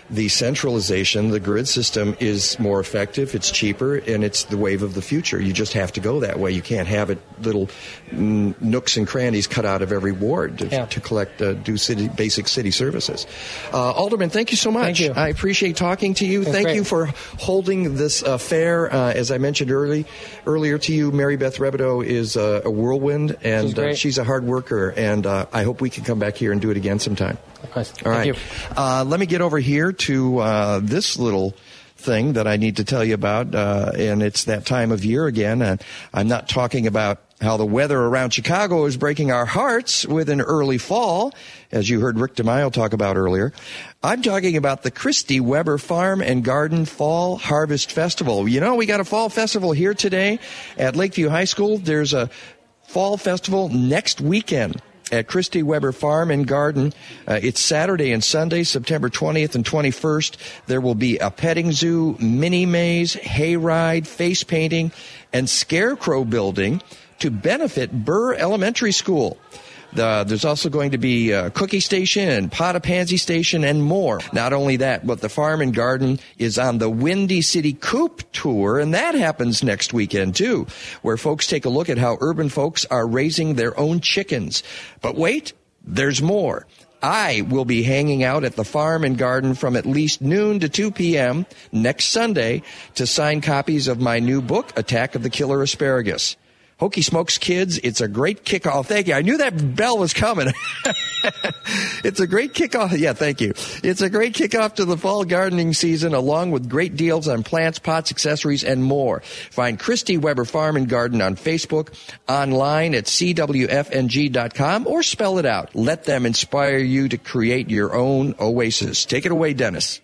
the centralization, the grid system is more effective, it's cheaper, and it's the wave of the future. You just have to go that way. You can't have it little nooks and crannies cut out of every ward to collect, do basic city services. Alderman, thank you so much. Thank you. I appreciate talking to you. Thank you for holding this fair. As I mentioned earlier to you, Mary Beth Rebideau is a whirlwind, and she's a hard worker, and I hope we can come back here and do it again sometime. All right. Let me get over here to this little thing that I need to tell you about, and it's that time of year again. I'm not talking about how the weather around Chicago is breaking our hearts with an early fall, as you heard Rick DeMaio talk about earlier. I'm talking about the Christy Weber Farm and Garden Fall Harvest Festival. You know, we got a fall festival here today at Lakeview High School. There's a fall festival next weekend at Christy Weber Farm and Garden. It's Saturday and Sunday, September 20th and 21st. There will be a petting zoo, mini maze, hayride, face painting, and scarecrow building to benefit Burr Elementary School. There's also going to be a cookie station and pot of pansy station and more. Not only that, but the farm and garden is on the Windy City Coop Tour, and that happens next weekend too, where folks take a look at how urban folks are raising their own chickens. But wait, there's more. I will be hanging out at the farm and garden from at least noon to 2 p.m. next Sunday to sign copies of my new book, Attack of the Killer Asparagus. Hokey Smokes kids, it's a great kickoff. Thank you. I knew that bell was coming. It's a great kickoff. Yeah, thank you. It's a great kickoff to the fall gardening season, along with great deals on plants, pots, accessories, and more. Find Christy Weber Farm and Garden on Facebook, online at cwfng.com, or spell it out. Let them inspire you to create your own oasis. Take it away, Dennis.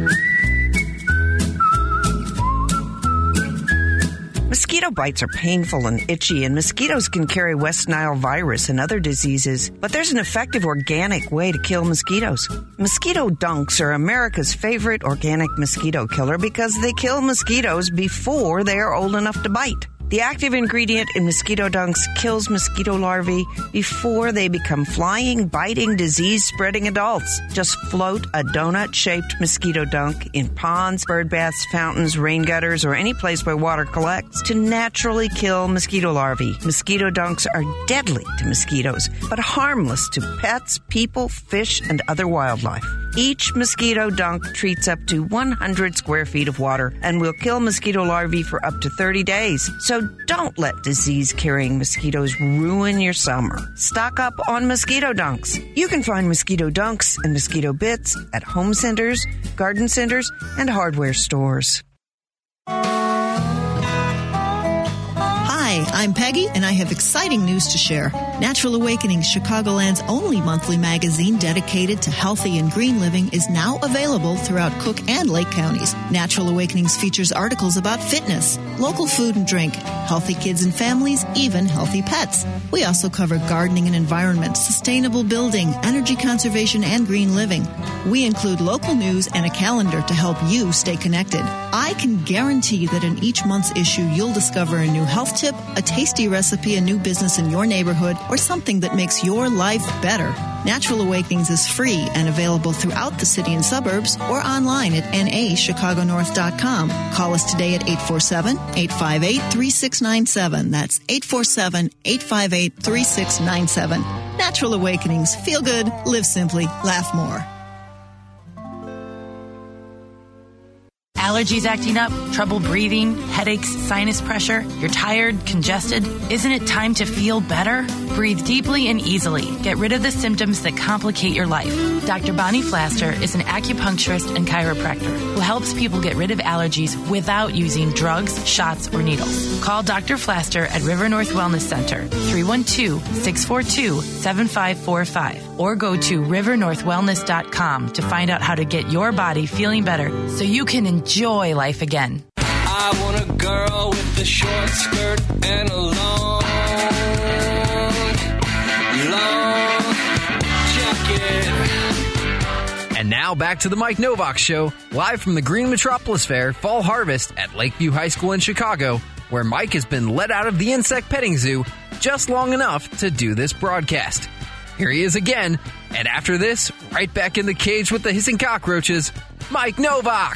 Mosquito bites are painful and itchy, and mosquitoes can carry West Nile virus and other diseases. But there's an effective organic way to kill mosquitoes. Mosquito dunks are America's favorite organic mosquito killer because they kill mosquitoes before they are old enough to bite. The active ingredient in mosquito dunks kills mosquito larvae before they become flying, biting, disease-spreading adults. Just float a donut-shaped mosquito dunk in ponds, bird baths, fountains, rain gutters, or any place where water collects to naturally kill mosquito larvae. Mosquito dunks are deadly to mosquitoes, but harmless to pets, people, fish, and other wildlife. Each mosquito dunk treats up to 100 square feet of water and will kill mosquito larvae for up to 30 days. So don't let disease-carrying mosquitoes ruin your summer. Stock up on mosquito dunks. You can find mosquito dunks and mosquito bits at home centers, garden centers, and hardware stores. Hi, I'm Peggy, and I have exciting news to share. Natural Awakenings, Chicagoland's only monthly magazine dedicated to healthy and green living, is now available throughout Cook and Lake counties. Natural Awakenings features articles about fitness, local food and drink, healthy kids and families, even healthy pets. We also cover gardening and environment, sustainable building, energy conservation, and green living. We include local news and a calendar to help you stay connected. I can guarantee that in each month's issue, you'll discover a new health tip, a tasty recipe, a new business in your neighborhood, or something that makes your life better. Natural Awakenings is free and available throughout the city and suburbs or online at nachicagonorth.com. Call us today at 847-858-3697. That's 847-858-3697. Natural Awakenings. Feel good, live simply, laugh more. Allergies acting up, trouble breathing, headaches, sinus pressure, you're tired, congested. Isn't it time to feel better? Breathe deeply and easily. Get rid of the symptoms that complicate your life. Dr. Bonnie Flaster is an acupuncturist and chiropractor who helps people get rid of allergies without using drugs, shots, or needles. Call Dr. Flaster at River North Wellness Center, 312-642-7545, or go to rivernorthwellness.com to find out how to get your body feeling better so you can enjoy life again. I want a girl with a short skirt and a long jacket. And now back to the Mike Novak Show, live from the Green Metropolis Fair Fall Harvest at Lakeview High School in Chicago, where Mike has been let out of the insect petting zoo just long enough to do this broadcast. Here he is again, And after this, right back in the cage with the hissing cockroaches, Mike Novak.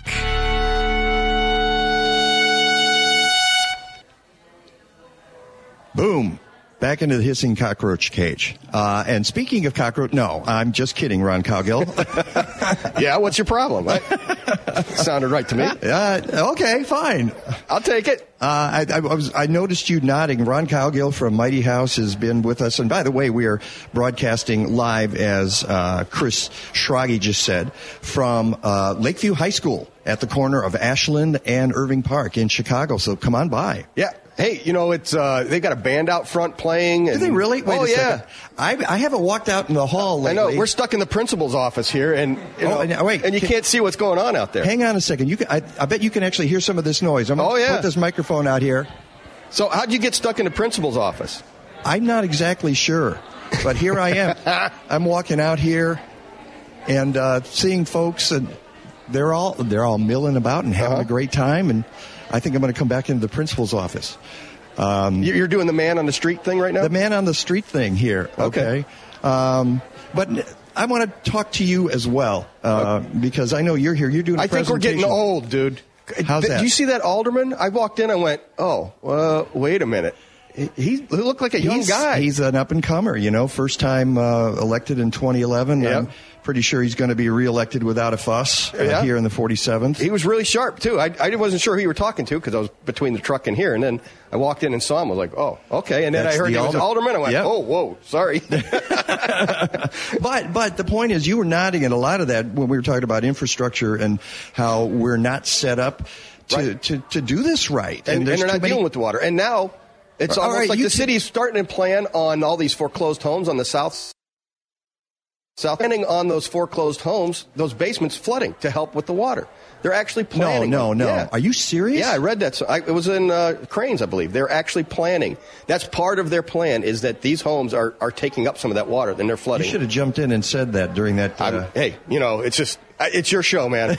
Boom. Back into the hissing cockroach cage. And speaking of cockroach, no, I'm just kidding, Ron Cowgill. Yeah, what's your problem? Sounded right to me. Okay, fine. I'll take it. I noticed you nodding. Ron Cowgill from Mighty House has been with us. And by the way, we are broadcasting live, as Chris Schrage just said, from Lakeview High School at the corner of Ashland and Irving Park in Chicago. So come on by. Yeah. Hey, it's they got a band out front playing. And, do they really? Wait a second. I haven't walked out in the hall lately. I know. We're stuck in the principal's office here, and you can't see what's going on out there. Hang on a second. I bet you can actually hear some of this noise. I'm going to put this microphone out here. So how'd you get stuck in the principal's office? I'm not exactly sure, but here I am. I'm walking out here and seeing folks, and they're all milling about and having a great time, and I think I'm going to come back into the principal's office. You're doing the man on the street thing right now? The man on the street thing here, okay. But I want to talk to you as well, because I know you're here. You're doing a presentation. I think we're getting old, dude. How's that? Did you see that alderman? I walked in and went, wait a minute. He looked like a young guy. He's an up-and-comer, first time elected in 2011. Yep. I'm pretty sure he's going to be reelected without a fuss here in the 47th. He was really sharp, too. I wasn't sure who you were talking to because I was between the truck and here. And then I walked in and saw him. I was like, oh, okay. And then I heard he was an alderman. I went, oh, whoa, sorry. But the point is, you were nodding at a lot of that when we were talking about infrastructure and how we're not set up to do this right. And they're not dealing with the water. And now it's almost like the city's starting to plan on all these foreclosed homes on the south. Planning on those foreclosed homes, those basements flooding to help with the water. They're actually planning. No. Yeah. Are you serious? Yeah, I read that. It was in Cranes, I believe. They're actually planning. That's part of their plan, is that these homes are taking up some of that water, then they're flooding. You should have jumped in and said that during that. Hey, it's just, it's your show, man.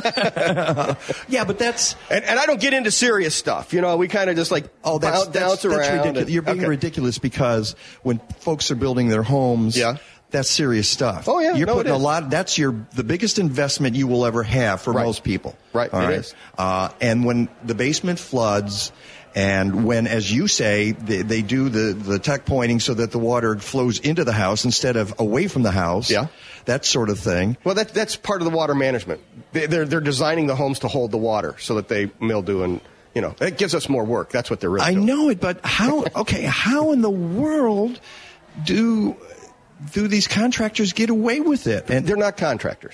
Yeah, but that's... And I don't get into serious stuff. We kind of just bounce around. That's ridiculous. You're being ridiculous because when folks are building their homes... Yeah. That's serious stuff. Oh, yeah. You're putting a lot. That's the biggest investment you will ever have for most people. Right. All right. Is. And when the basement floods, and when, as you say, they do the tuck pointing so that the water flows into the house instead of away from the house. Yeah. That sort of thing. Well, that's part of the water management. They're designing the homes to hold the water so that they mildew and. It gives us more work. That's what they're really doing. I know it, but how? Okay, how in the world do these contractors get away with it? And they're not contractors.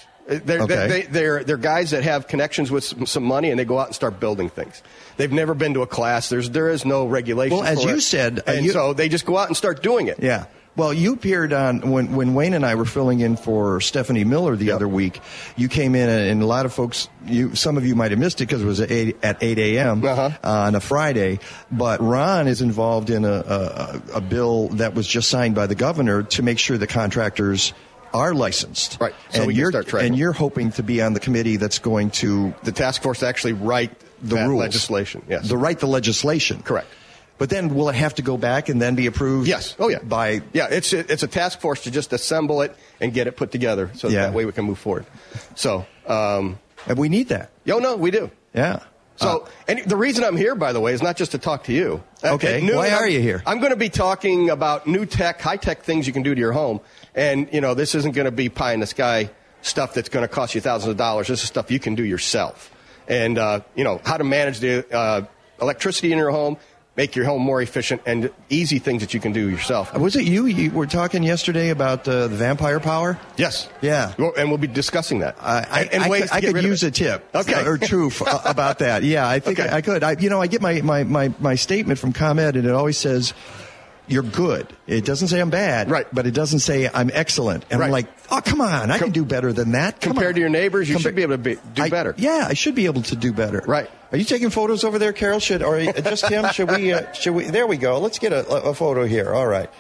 They're guys that have connections with some money, and they go out and start building things. They've never been to a class. There is no regulation. Well, as you said, so they just go out and start doing it. Yeah. Well, you appeared on when Wayne and I were filling in for Stephanie Miller the other week. You came in, and a lot of folks, some of you might have missed it because it was at 8 a.m. On a Friday. But Ron is involved in a bill that was just signed by the governor to make sure the contractors are licensed. Right. So we can start tracking. And you're hoping to be on the committee that's going to the task force to actually write the rules, legislation. Yes. Write the legislation. Correct. But then will it have to go back and then be approved? Yes. Oh, yeah. It's a task force to just assemble it and get it put together so that way we can move forward. So, and we need that. No, we do. Yeah. So, and the reason I'm here, by the way, is not just to talk to you. Okay. Why are you here? I'm going to be talking about new tech, high-tech things you can do to your home. And, this isn't going to be pie-in-the-sky stuff that's going to cost you thousands of dollars. This is stuff you can do yourself. And, how to manage the electricity in your home, make your home more efficient, and easy things that you can do yourself. Was it you were talking yesterday about the vampire power? Yes. Yeah. And we'll be discussing that. I could use a tip or two about that. Yeah, I think I could. I get my statement from ComEd, and it always says, you're good. It doesn't say I'm bad, right? But it doesn't say I'm excellent. And I'm like, oh, come on, I can do better than that. Compared to your neighbors, you should be able to do better. Yeah, I should be able to do better. Right. Are you taking photos over there, Carol? Or just him? Should we? There we go. Let's get a photo here. All right.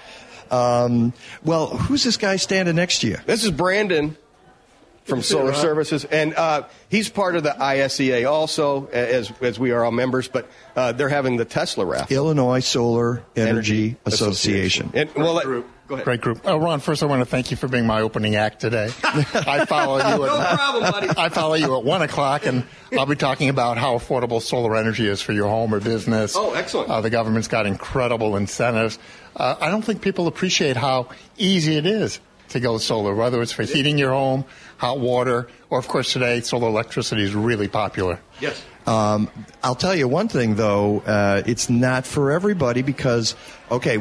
Well, who's this guy standing next to you? This is Brandon from Solar Services, and he's part of the ISEA also, as we are all members, but they're having the Tesla raffle. Illinois Solar Energy Association. And Go ahead. Great group. Ron, first I want to thank you for being my opening act today. I follow you. No problem, buddy. I follow you at 1 o'clock, and I'll be talking about how affordable solar energy is for your home or business. Oh, excellent. The government's got incredible incentives. I don't think people appreciate how easy it is to go solar, whether it's for heating your home, hot water, or, of course, today, solar electricity is really popular. Yes. I'll tell you one thing, though. It's not for everybody because, okay,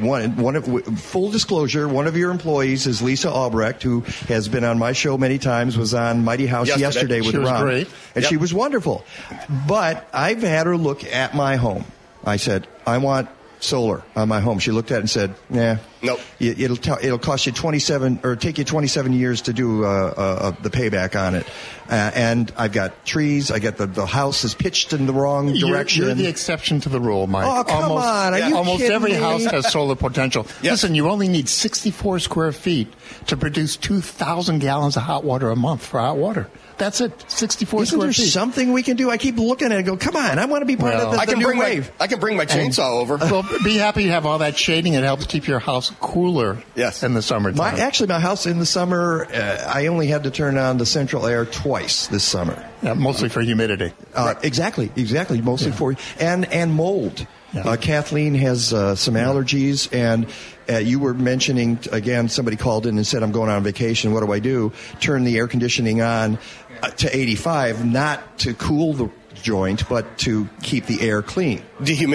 full disclosure, one of your employees is Lisa Albrecht, who has been on my show many times, was on Mighty House yesterday with She was Ron. great. And she was wonderful. But I've had her look at my home. I said, I want solar on my home. She looked at it and said, "Nah, nope. It'll cost you take you 27 years to do the payback on it." And I've got trees. I get the house is pitched in the wrong direction. You're the exception to the rule, Mike. Oh, come on! Are you almost kidding every me? house has solar potential. Yes. Listen, you only need 64 square feet to produce 2,000 gallons of hot water a month for hot water. That's it. 64 Isn't square there feet. something we can do? I keep looking at it and go, come on, I want to be part of the new wave. I can bring my chainsaw over. Well, be happy you have all that shading. It helps keep your house cooler in the summertime. My house in the summer, I only had to turn on the central air twice this summer. Yeah, mostly for humidity. Exactly. Mostly for and mold. Yeah. Kathleen has some allergies, and you were mentioning, again, somebody called in and said, I'm going on vacation. What do? Turn the air conditioning on to 85, not to cool the joint, but to keep the air clean.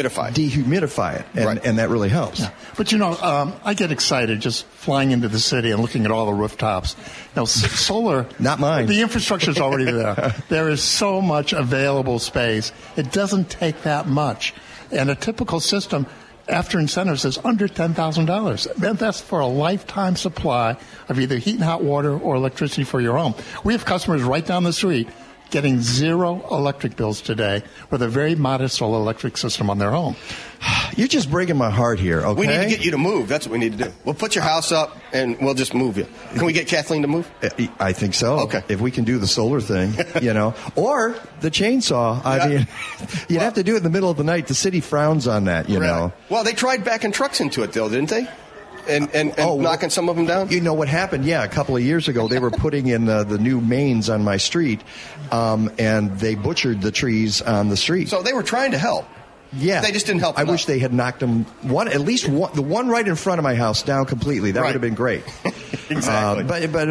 Dehumidify it, and that really helps. Yeah. But, I get excited just flying into the city and looking at all the rooftops. Solar... Not mine. The infrastructure is already there. There is so much available space. It doesn't take that much. And a typical system, after incentives, is under $10,000. That's for a lifetime supply of either heat and hot water or electricity for your home. We have customers right down the street getting zero electric bills today with a very modest solar electric system on their home. You're just breaking my heart here, okay? We need to get you to move. That's what we need to do. We'll put your house up, and we'll just move you. Can we get Kathleen to move? I think so. Okay. If we can do the solar thing, or the chainsaw. I mean, you'd have to do it in the middle of the night. The city frowns on that, you know. Well, they tried backing trucks into it, though, didn't they? And knocking some of them down? You know what happened? Yeah, a couple of years ago, they were putting in the new mains on my street, and they butchered the trees on the street. So they were trying to help. Yeah. They just didn't help. I wish they had knocked them, the one right in front of my house down completely. That would have been great. Exactly. But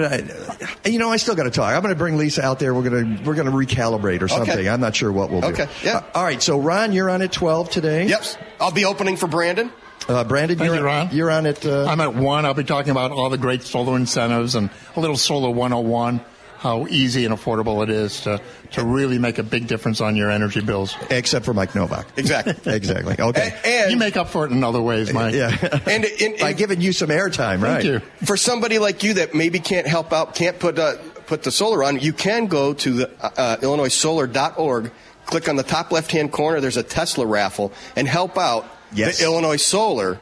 I still got to talk. I'm going to bring Lisa out there. We're going to recalibrate or something. Okay. I'm not sure what we'll do. Okay, yeah. All right, so Ron, you're on at 12 today. Yep. I'll be opening for Brandon. Brandon, Ron. You're on at... I'm at 1. I'll be talking about all the great solar incentives and a little Solar 101, how easy and affordable it is to really make a big difference on your energy bills. Except for Mike Novak. Exactly. Exactly. Okay. And you make up for it in other ways, Mike. Yeah. and by giving you some airtime, right? Thank you. For somebody like you that maybe can't help out, can't put the solar on, you can go to the IllinoisSolar.org, click on the top left-hand corner, there's a Tesla raffle, and help out the Illinois Solar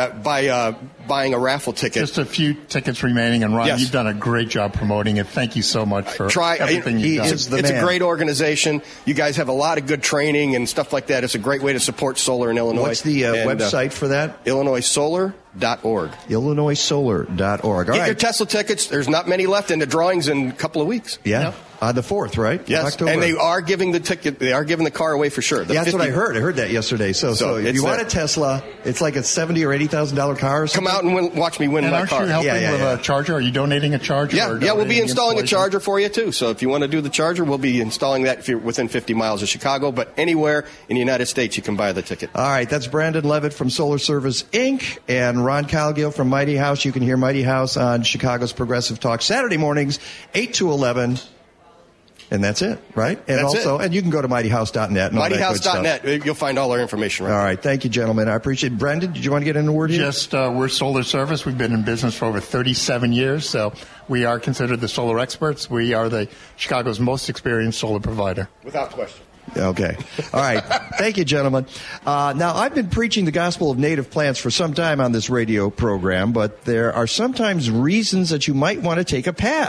by buying a raffle ticket. Just a few tickets remaining, and Ron, you've done a great job promoting it. Thank you so much for everything you've done. It's a great organization. You guys have a lot of good training and stuff like that. It's a great way to support solar in Illinois. What's the website for that? IllinoisSolar.org. IllinoisSolar.org. Get your Tesla tickets. There's not many left, and the drawing's in a couple of weeks. Yeah. The 4th, right? Yes, October. and they are giving the ticket. They are giving the car away for sure. That's what I heard. I heard that yesterday. So if you want a Tesla, it's like a $70,000 or $80,000 car. Or come out and watch me win my car. Aren't you helping with a charger? Are you donating a charger? Yeah, we'll be installing a charger for you too. So if you want to do the charger, we'll be installing that if you're within 50 miles of Chicago. But anywhere in the United States, you can buy the ticket. All right, that's Brandon Levitt from Solar Service Inc. and Ron Calgill from Mighty House. You can hear Mighty House on Chicago's Progressive Talk Saturday mornings, 8 to 11. And that's it, right? And that's also, it. And you can go to MightyHouse.net. MightyHouse.net. You'll find all our information right All there. right. Thank you, gentlemen. I appreciate it. Brandon, did you want to get in a word here? Just, we're Solar Service. We've been in business for over 37 years, so we are considered the solar experts. We are the Chicago's most experienced solar provider. Without question. Okay. All right. Thank you, gentlemen. Now, I've been preaching the gospel of native plants for some time on this radio program, but there are sometimes reasons that you might want to take a pass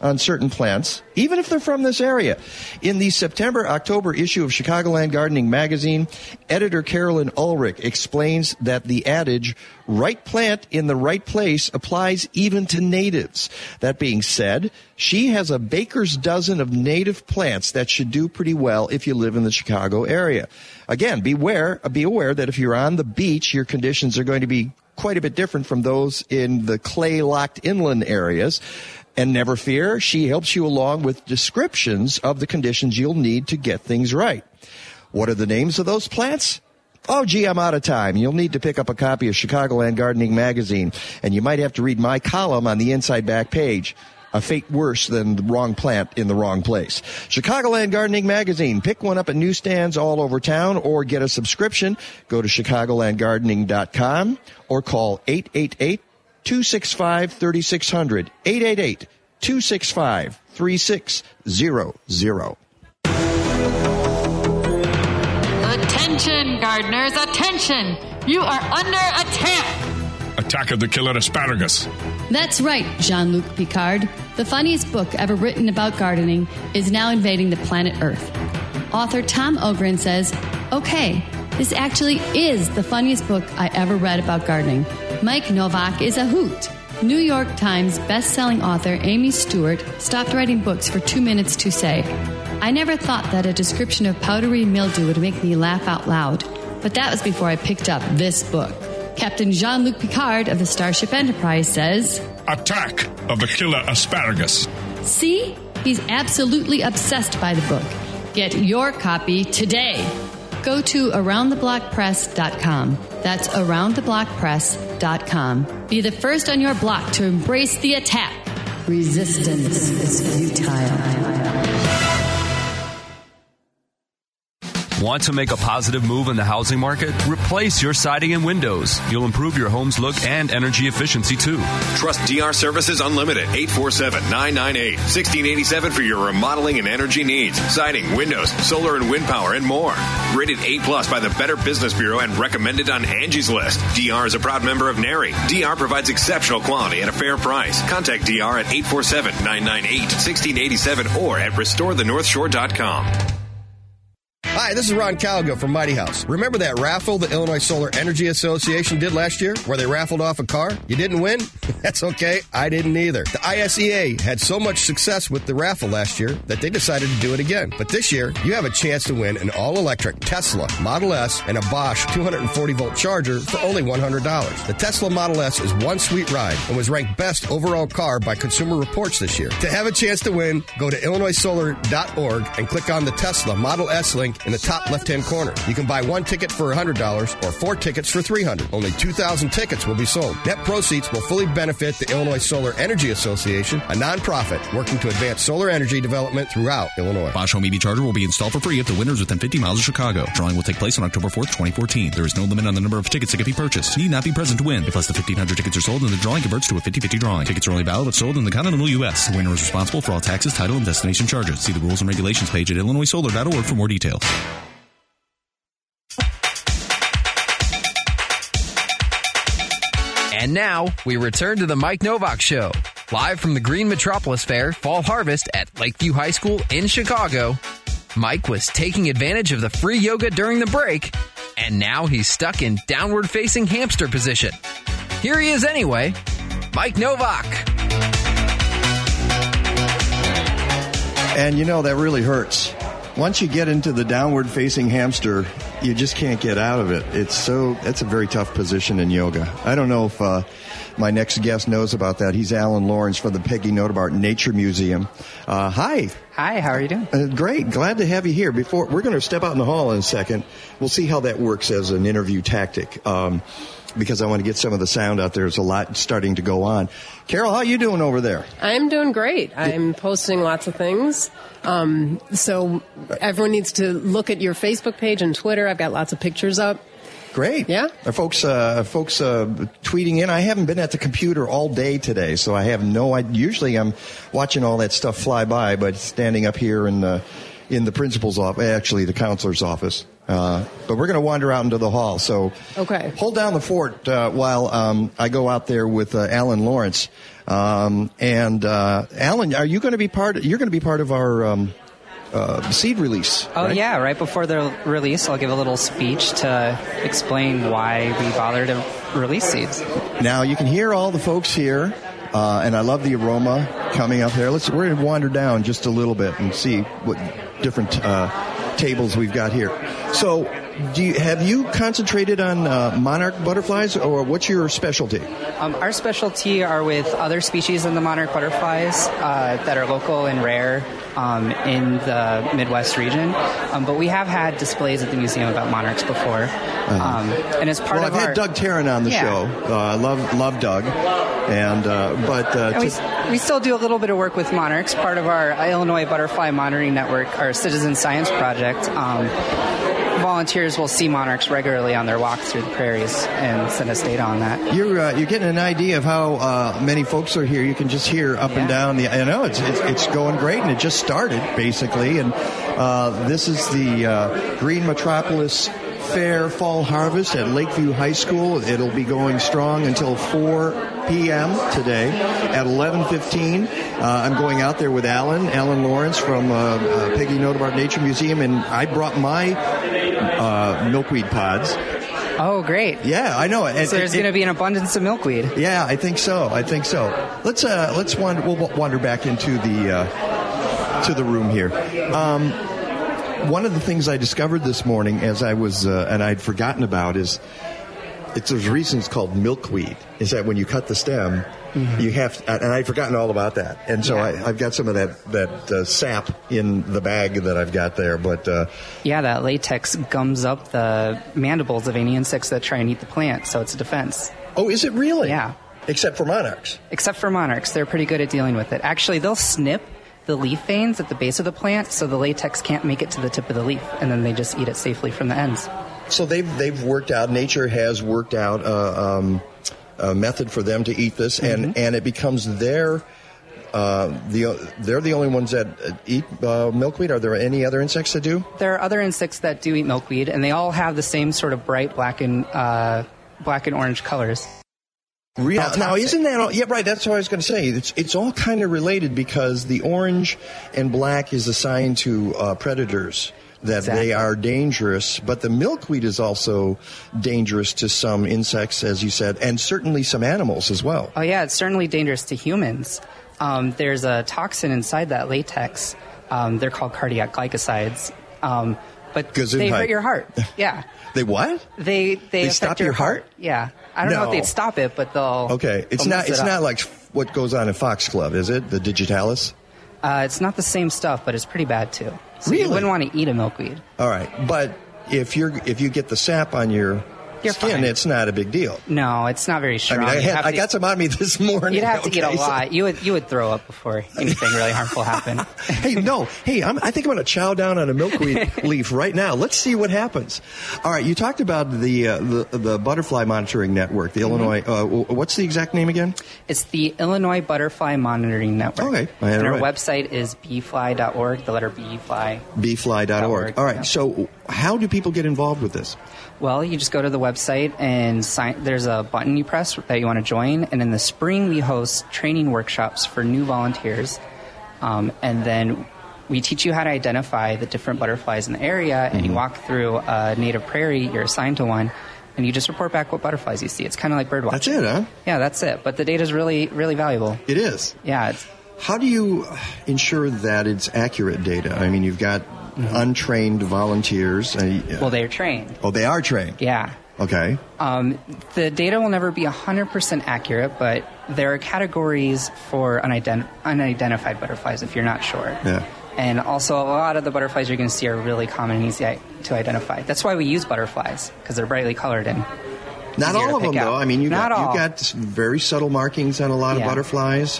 on certain plants, even if they're from this area. In the September-October issue of Chicagoland Gardening magazine, editor Carolyn Ulrich explains that the adage, right plant in the right place, applies even to natives. That being said, she has a baker's dozen of native plants that should do pretty well if you live in the Chicago area. Again, be aware that if you're on the beach, your conditions are going to be quite a bit different from those in the clay-locked inland areas. And never fear, she helps you along with descriptions of the conditions you'll need to get things right. What are the names of those plants? Oh, gee, I'm out of time. You'll need to pick up a copy of Chicagoland Gardening magazine, and you might have to read my column on the inside back page. A fate worse than the wrong plant in the wrong place. Chicagoland Gardening magazine. Pick one up at newsstands all over town or get a subscription. Go to chicagolandgardening.com or call 888-265-3600. 888-265-3600. Attention, gardeners, attention! You are under attack! Attack of the Killer Asparagus. That's right, Jean-Luc Picard. The funniest book ever written about gardening is now invading the planet Earth. Author Tom Ogren says, okay, this actually is the funniest book I ever read about gardening. Mike Novak is a hoot. New York Times best-selling author Amy Stewart stopped writing books for 2 minutes to say, I never thought that a description of powdery mildew would make me laugh out loud, but that was before I picked up this book. Captain Jean-Luc Picard of the Starship Enterprise says, Attack of the Killer Asparagus. See? He's absolutely obsessed by the book. Get your copy today. Go to AroundTheBlockPress.com. That's AroundTheBlockPress.com. Be the first on your block to embrace the attack. Resistance is futile. Want to make a positive move in the housing market? Replace your siding and windows. You'll improve your home's look and energy efficiency, too. Trust DR Services Unlimited, 847-998-1687 for your remodeling and energy needs. Siding, windows, solar and wind power, and more. Rated A+ by the Better Business Bureau and recommended on Angie's List. DR is a proud member of NARI. DR provides exceptional quality at a fair price. Contact DR at 847-998-1687 or at restorethenorthshore.com. Hi, this is Ron Calgo from Mighty House. Remember that raffle the Illinois Solar Energy Association did last year where they raffled off a car? You didn't win? That's okay. I didn't either. The ISEA had so much success with the raffle last year that they decided to do it again. But this year, you have a chance to win an all-electric Tesla Model S and a Bosch 240-volt charger for only $100. The Tesla Model S is one sweet ride and was ranked best overall car by Consumer Reports this year. To have a chance to win, go to illinoissolar.org and click on the Tesla Model S link in the top left-hand corner. You can buy one ticket for $100 or 4 tickets for $300. Only 2,000 tickets will be sold. Net proceeds will fully benefit the Illinois Solar Energy Association, a nonprofit working to advance solar energy development throughout Illinois. Bosch Home EV Charger will be installed for free if the winner is within 50 miles of Chicago. Drawing will take place on October 4th, 2014. There is no limit on the number of tickets that can be purchased. You need not be present to win. If less than 1,500 tickets are sold, then the drawing converts to a 50-50 drawing. Tickets are only valid if sold in the continental U.S. The winner is responsible for all taxes, title, and destination charges. See the rules and regulations page at illinoissolar.org for more details. And now, we return to the Mike Novak Show. Live from the Green Metropolis Fair Fall Harvest at Lakeview High School in Chicago. Mike was taking advantage of the free yoga during the break, and now he's stuck in downward-facing hamster position. Here he is anyway, Mike Novak. And you know, that really hurts. Once you get into the downward-facing hamster, you just can't get out of it. That's a very tough position in yoga. I don't know if my next guest knows about that. He's Alan Lawrence from the Peggy Notebaert Nature Museum. Hi. Hi, how are you doing? Great. Glad to have you here. We're going to step out in the hall in a second. We'll see how that works as an interview tactic. Because I want to get some of the sound out there. There's a lot starting to go on. Carol, how are you doing over there? I'm doing great. I'm posting lots of things. So everyone needs to look at your Facebook page and Twitter. I've got lots of pictures up. Great. Yeah. Are folks tweeting in? I haven't been at the computer all day today, so I have no idea. Usually I'm watching all that stuff fly by, but standing up here in in the principal's office, actually the counselor's office. But we're going to wander out into the hall. So hold down the fort while I go out there with Alan Lawrence. Alan, are you going to be part? You're going to be part of our seed release. Oh, right? yeah. Right before the release, I'll give a little speech to explain why we bother to release seeds. Now, you can hear all the folks here, and I love the aroma coming up there. We're going to wander down just a little bit and see what different tables we've got here. So, have you concentrated on monarch butterflies, or what's your specialty? Our specialty are with other species than the monarch butterflies that are local and rare in the Midwest region. But we have had displays at the museum about monarchs before. And as part of I've had Doug Tarrant on the show. I love Doug. And we still do a little bit of work with monarchs. Part of our Illinois Butterfly Monitoring Network, our citizen science project. Volunteers will see monarchs regularly on their walk through the prairies and send us data on that. You're getting an idea of how many folks are here. You can just hear up and down the. I know it's going great, and it just started basically. And this is the Green Metropolis Fair Fall Harvest at Lakeview High School. It'll be going strong until 4 p.m. today. At 11:15, I'm going out there with Alan Lawrence from Peggy Nodebart Nature Museum, and I brought my milkweed pods. Oh, great! Yeah, I know. So there's going to be an abundance of milkweed. Yeah, I think so. Let's wander. We'll wander back into the room here. One of the things I discovered this morning, as I was, and I'd forgotten about, is there's a reason it's called milkweed. Is that when you cut the stem, you have to, and I'd forgotten all about that. And so I've got some of that sap in the bag that I've got there. But that latex gums up the mandibles of any insects that try and eat the plant, so it's a defense. Oh, is it really? Yeah. Except for monarchs. Except for monarchs. They're pretty good at dealing with it. Actually, they'll snip the leaf veins at the base of the plant so the latex can't make it to the tip of the leaf, and then they just eat it safely from the ends. So they've worked out, nature has worked out a method for them to eat this, and it becomes they're the only ones that eat milkweed. Are there any other insects that do? There are other insects that do eat milkweed, and they all have the same sort of bright black and orange colors. Now, isn't that all? Yeah, right. That's what I was going to say. It's all kind of related because the orange and black is a sign to predators that they are dangerous. But the milkweed is also dangerous to some insects, as you said, and certainly some animals as well. Oh, yeah. It's certainly dangerous to humans. There's a toxin inside that latex. They're called cardiac glycosides. But they hurt your heart. Yeah. They what? They stop your heart? Yeah. I don't know if they'd stop it, but they'll. Okay. It's not like what goes on in Foxglove, is it? The digitalis? It's not the same stuff, but it's pretty bad too. So really? You wouldn't want to eat a milkweed. All right. But if you get the sap on your skin, fine. It's not a big deal. No, it's not very strong. I mean, I got some on me this morning. You'd have to eat a lot. You would throw up before anything really harmful happened. I think I'm going to chow down on a milkweed leaf right now. Let's see what happens. All right, you talked about the Butterfly Monitoring Network, the Illinois. What's the exact name again? It's the Illinois Butterfly Monitoring Network. Okay, I had it right. Our website is bfly.org. The letter B fly. bfly.org. All right. So, how do people get involved with this? Well, you just go to the website and there's a button you press that you want to join. And in the spring, we host training workshops for new volunteers. And then we teach you how to identify the different butterflies in the area. And you walk through a native prairie, you're assigned to one, and you just report back what butterflies you see. It's kind of like bird watching. That's it, huh? Yeah, that's it. But the data is really, really valuable. It is? Yeah. How do you ensure that it's accurate data? I mean, you've got untrained volunteers. Well, they're trained. Oh, they are trained? Yeah. Okay. The data will never be 100% accurate, but there are categories for unidentified butterflies if you're not sure. Yeah. And also, a lot of the butterflies you're going to see are really common and easy to identify. That's why we use butterflies, because they're brightly colored and not all of them, though. I mean, you got very subtle markings on a lot of butterflies.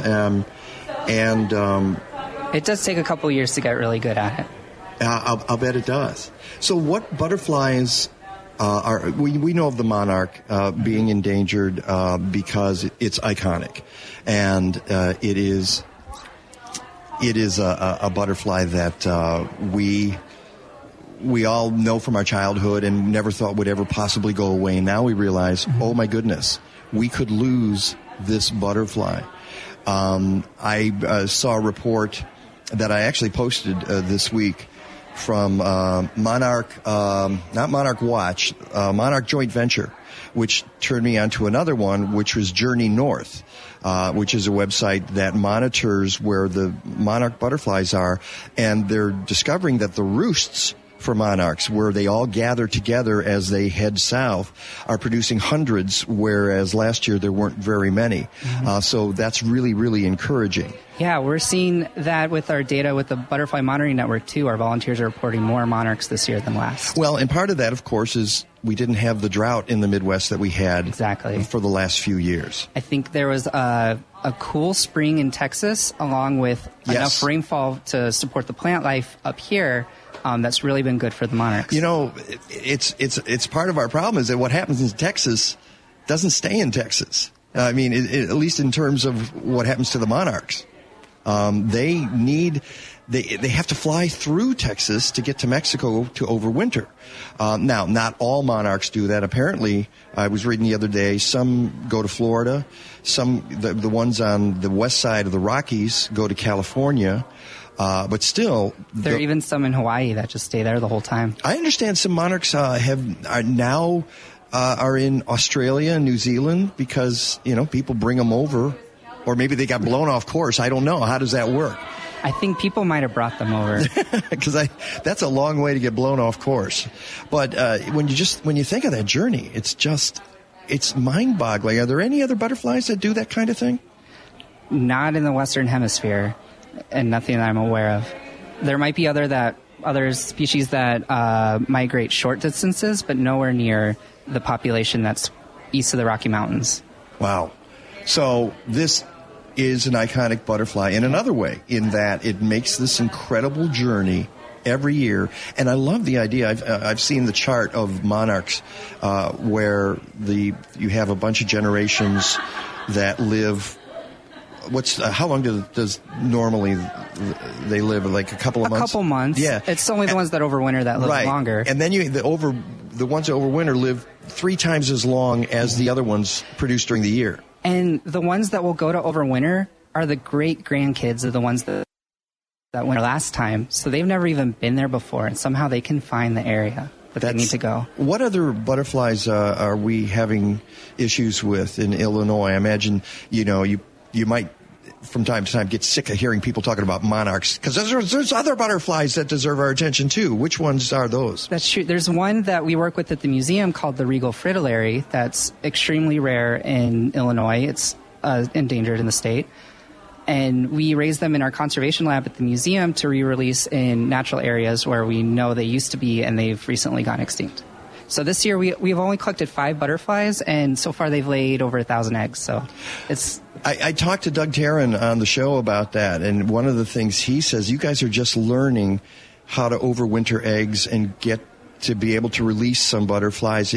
It does take a couple years to get really good at it. I'll bet it does. So what butterflies are... We know of the monarch being endangered because it's iconic. And it is... it is a butterfly that we all know from our childhood and never thought would ever possibly go away. Now we realize, oh my goodness, we could lose this butterfly. I saw a report that I actually posted this week from Monarch, not Monarch Watch, Monarch Joint Venture, which turned me on to another one, which was Journey North, which is a website that monitors where the monarch butterflies are, and they're discovering that the roosts for monarchs, where they all gather together as they head south, are producing hundreds, whereas last year there weren't very many. So that's really, really encouraging. Yeah, we're seeing that with our data with the Butterfly Monitoring Network, too. Our volunteers are reporting more monarchs this year than last. Well, and part of that, of course, is we didn't have the drought in the Midwest that we had for the last few years. I think there was a cool spring in Texas, along with enough rainfall to support the plant life up here. That's really been good for the monarchs. You know, it's part of our problem is that what happens in Texas doesn't stay in Texas. I mean, at least in terms of what happens to the monarchs. They have to fly through Texas to get to Mexico to overwinter. Now, not all monarchs do that. Apparently, I was reading the other day, some go to Florida, the ones on the west side of the Rockies go to California. But still, there are even some in Hawaii that just stay there the whole time. I understand some monarchs are in Australia and New Zealand because people bring them over, or maybe they got blown off course. I don't know. How does that work? I think people might have brought them over because that's a long way to get blown off course. But when you think of that journey, it's mind-boggling. Are there any other butterflies that do that kind of thing? Not in the Western Hemisphere. And nothing that I'm aware of. There might be other species that migrate short distances, but nowhere near the population that's east of the Rocky Mountains. Wow. So this is an iconic butterfly in another way, in that it makes this incredible journey every year. And I love the idea. I've seen the chart of monarchs where you have a bunch of generations that live. How long does normally they live? Like a couple of months? A couple months. Yeah. It's only the ones that overwinter that live longer. And then the ones that overwinter live 3 times as long as the other ones produced during the year. And the ones that will go to overwinter are the great grandkids of the ones that went last time. So they've never even been there before, and somehow they can find the area that they need to go. What other butterflies are we having issues with in Illinois? I imagine you might, from time to time, get sick of hearing people talking about monarchs, because there's other butterflies that deserve our attention, too. Which ones are those? That's true. There's one that we work with at the museum called the Regal fritillary that's extremely rare in Illinois. It's endangered in the state. And we raise them in our conservation lab at the museum to re-release in natural areas where we know they used to be and they've recently gone extinct. So this year we've only collected 5 butterflies, and so far they've laid over 1,000 eggs. So it's. I talked to Doug Tarrin on the show about that, and one of the things he says, you guys are just learning how to overwinter eggs and get to be able to release some butterflies.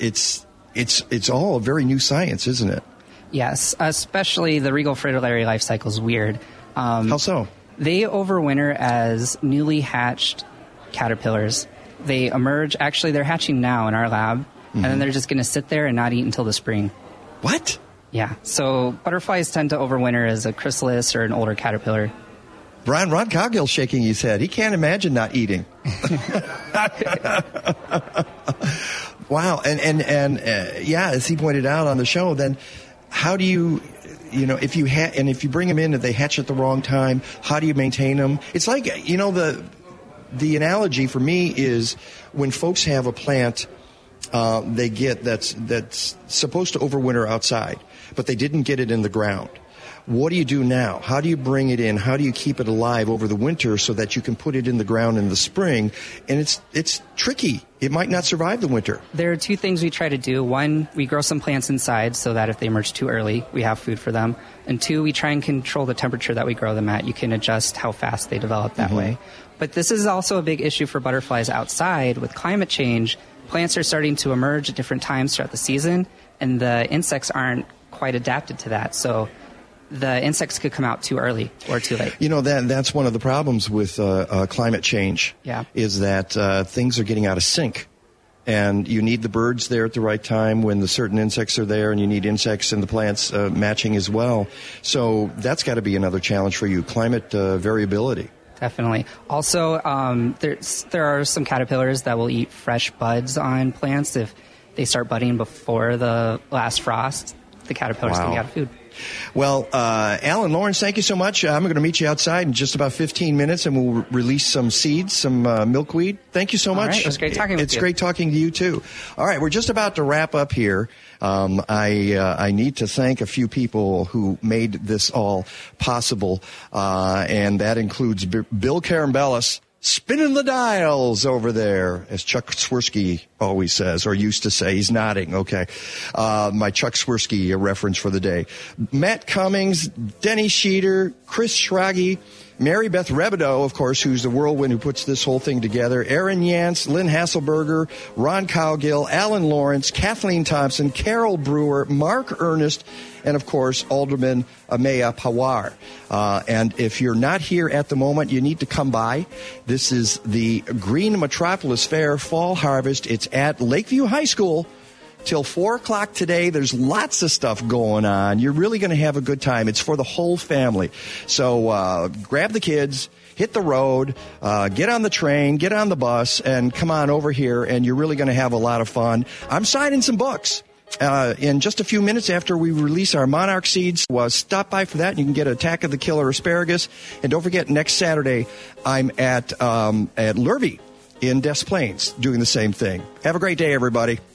It's all a very new science, isn't it? Yes, especially the Regal fritillary life cycle is weird. How so? They overwinter as newly hatched caterpillars. They emerge, actually they're hatching now in our lab, and then they're just going to sit there and not eat until the spring. What? Yeah, so butterflies tend to overwinter as a chrysalis or an older caterpillar. Ron Coggill's shaking his head. He can't imagine not eating. Wow, and as he pointed out on the show, then how do you... if you bring them in and they hatch at the wrong time, how do you maintain them? It's like, the analogy for me is when folks have a plant they get that's supposed to overwinter outside, but they didn't get it in the ground. What do you do now? How do you bring it in? How do you keep it alive over the winter so that you can put it in the ground in the spring? And it's tricky. It might not survive the winter. There are 2 things we try to do. 1, we grow some plants inside so that if they emerge too early, we have food for them. And 2, we try and control the temperature that we grow them at. You can adjust how fast they develop that way. But this is also a big issue for butterflies outside. With climate change, plants are starting to emerge at different times throughout the season, and the insects aren't quite adapted to that. So the insects could come out too early or too late. You know, that's one of the problems with climate change. Yeah. Is that things are getting out of sync. And you need the birds there at the right time when the certain insects are there, and you need insects and the plants matching as well. So that's got to be another challenge for you, climate variability. Definitely. Also, there are some caterpillars that will eat fresh buds on plants. If they start budding before the last frost, the caterpillar's going to be out of food. Well, Alan Lawrence, thank you so much. I'm going to meet you outside in just about 15 minutes, and we'll release some seeds, some milkweed. Thank you so much. All right, it was great talking with you. It's great talking to you, too. All right, we're just about to wrap up here. I need to thank a few people who made this all possible, and that includes Bill Karambellis, spinning the dials over there, as Chuck Swirsky always says, or used to say. He's nodding, okay. My Chuck Swirsky reference for the day. Matt Cummings, Denny Sheeter, Chris Schrage, Mary Beth Rebido, of course, who's the whirlwind who puts this whole thing together, Aaron Yance, Lynn Hasselberger, Ron Cowgill, Alan Lawrence, Kathleen Thompson, Carol Brewer, Mark Ernest, and, of course, Alderman Amaya Pawar. And if you're not here at the moment, you need to come by. This is the Green Metropolis Fair Fall Harvest. It's at Lakeview High School till 4 o'clock today. There's lots of stuff going on. You're really going to have a good time. It's for the whole family. So grab the kids, hit the road, get on the train, get on the bus, and come on over here, and you're really going to have a lot of fun. I'm signing some books. In just a few minutes after we release our Monarch seeds, stop by for that, and you can get Attack of the Killer Asparagus. And don't forget, next Saturday, I'm at Lurvy in Des Plaines doing the same thing. Have a great day, everybody.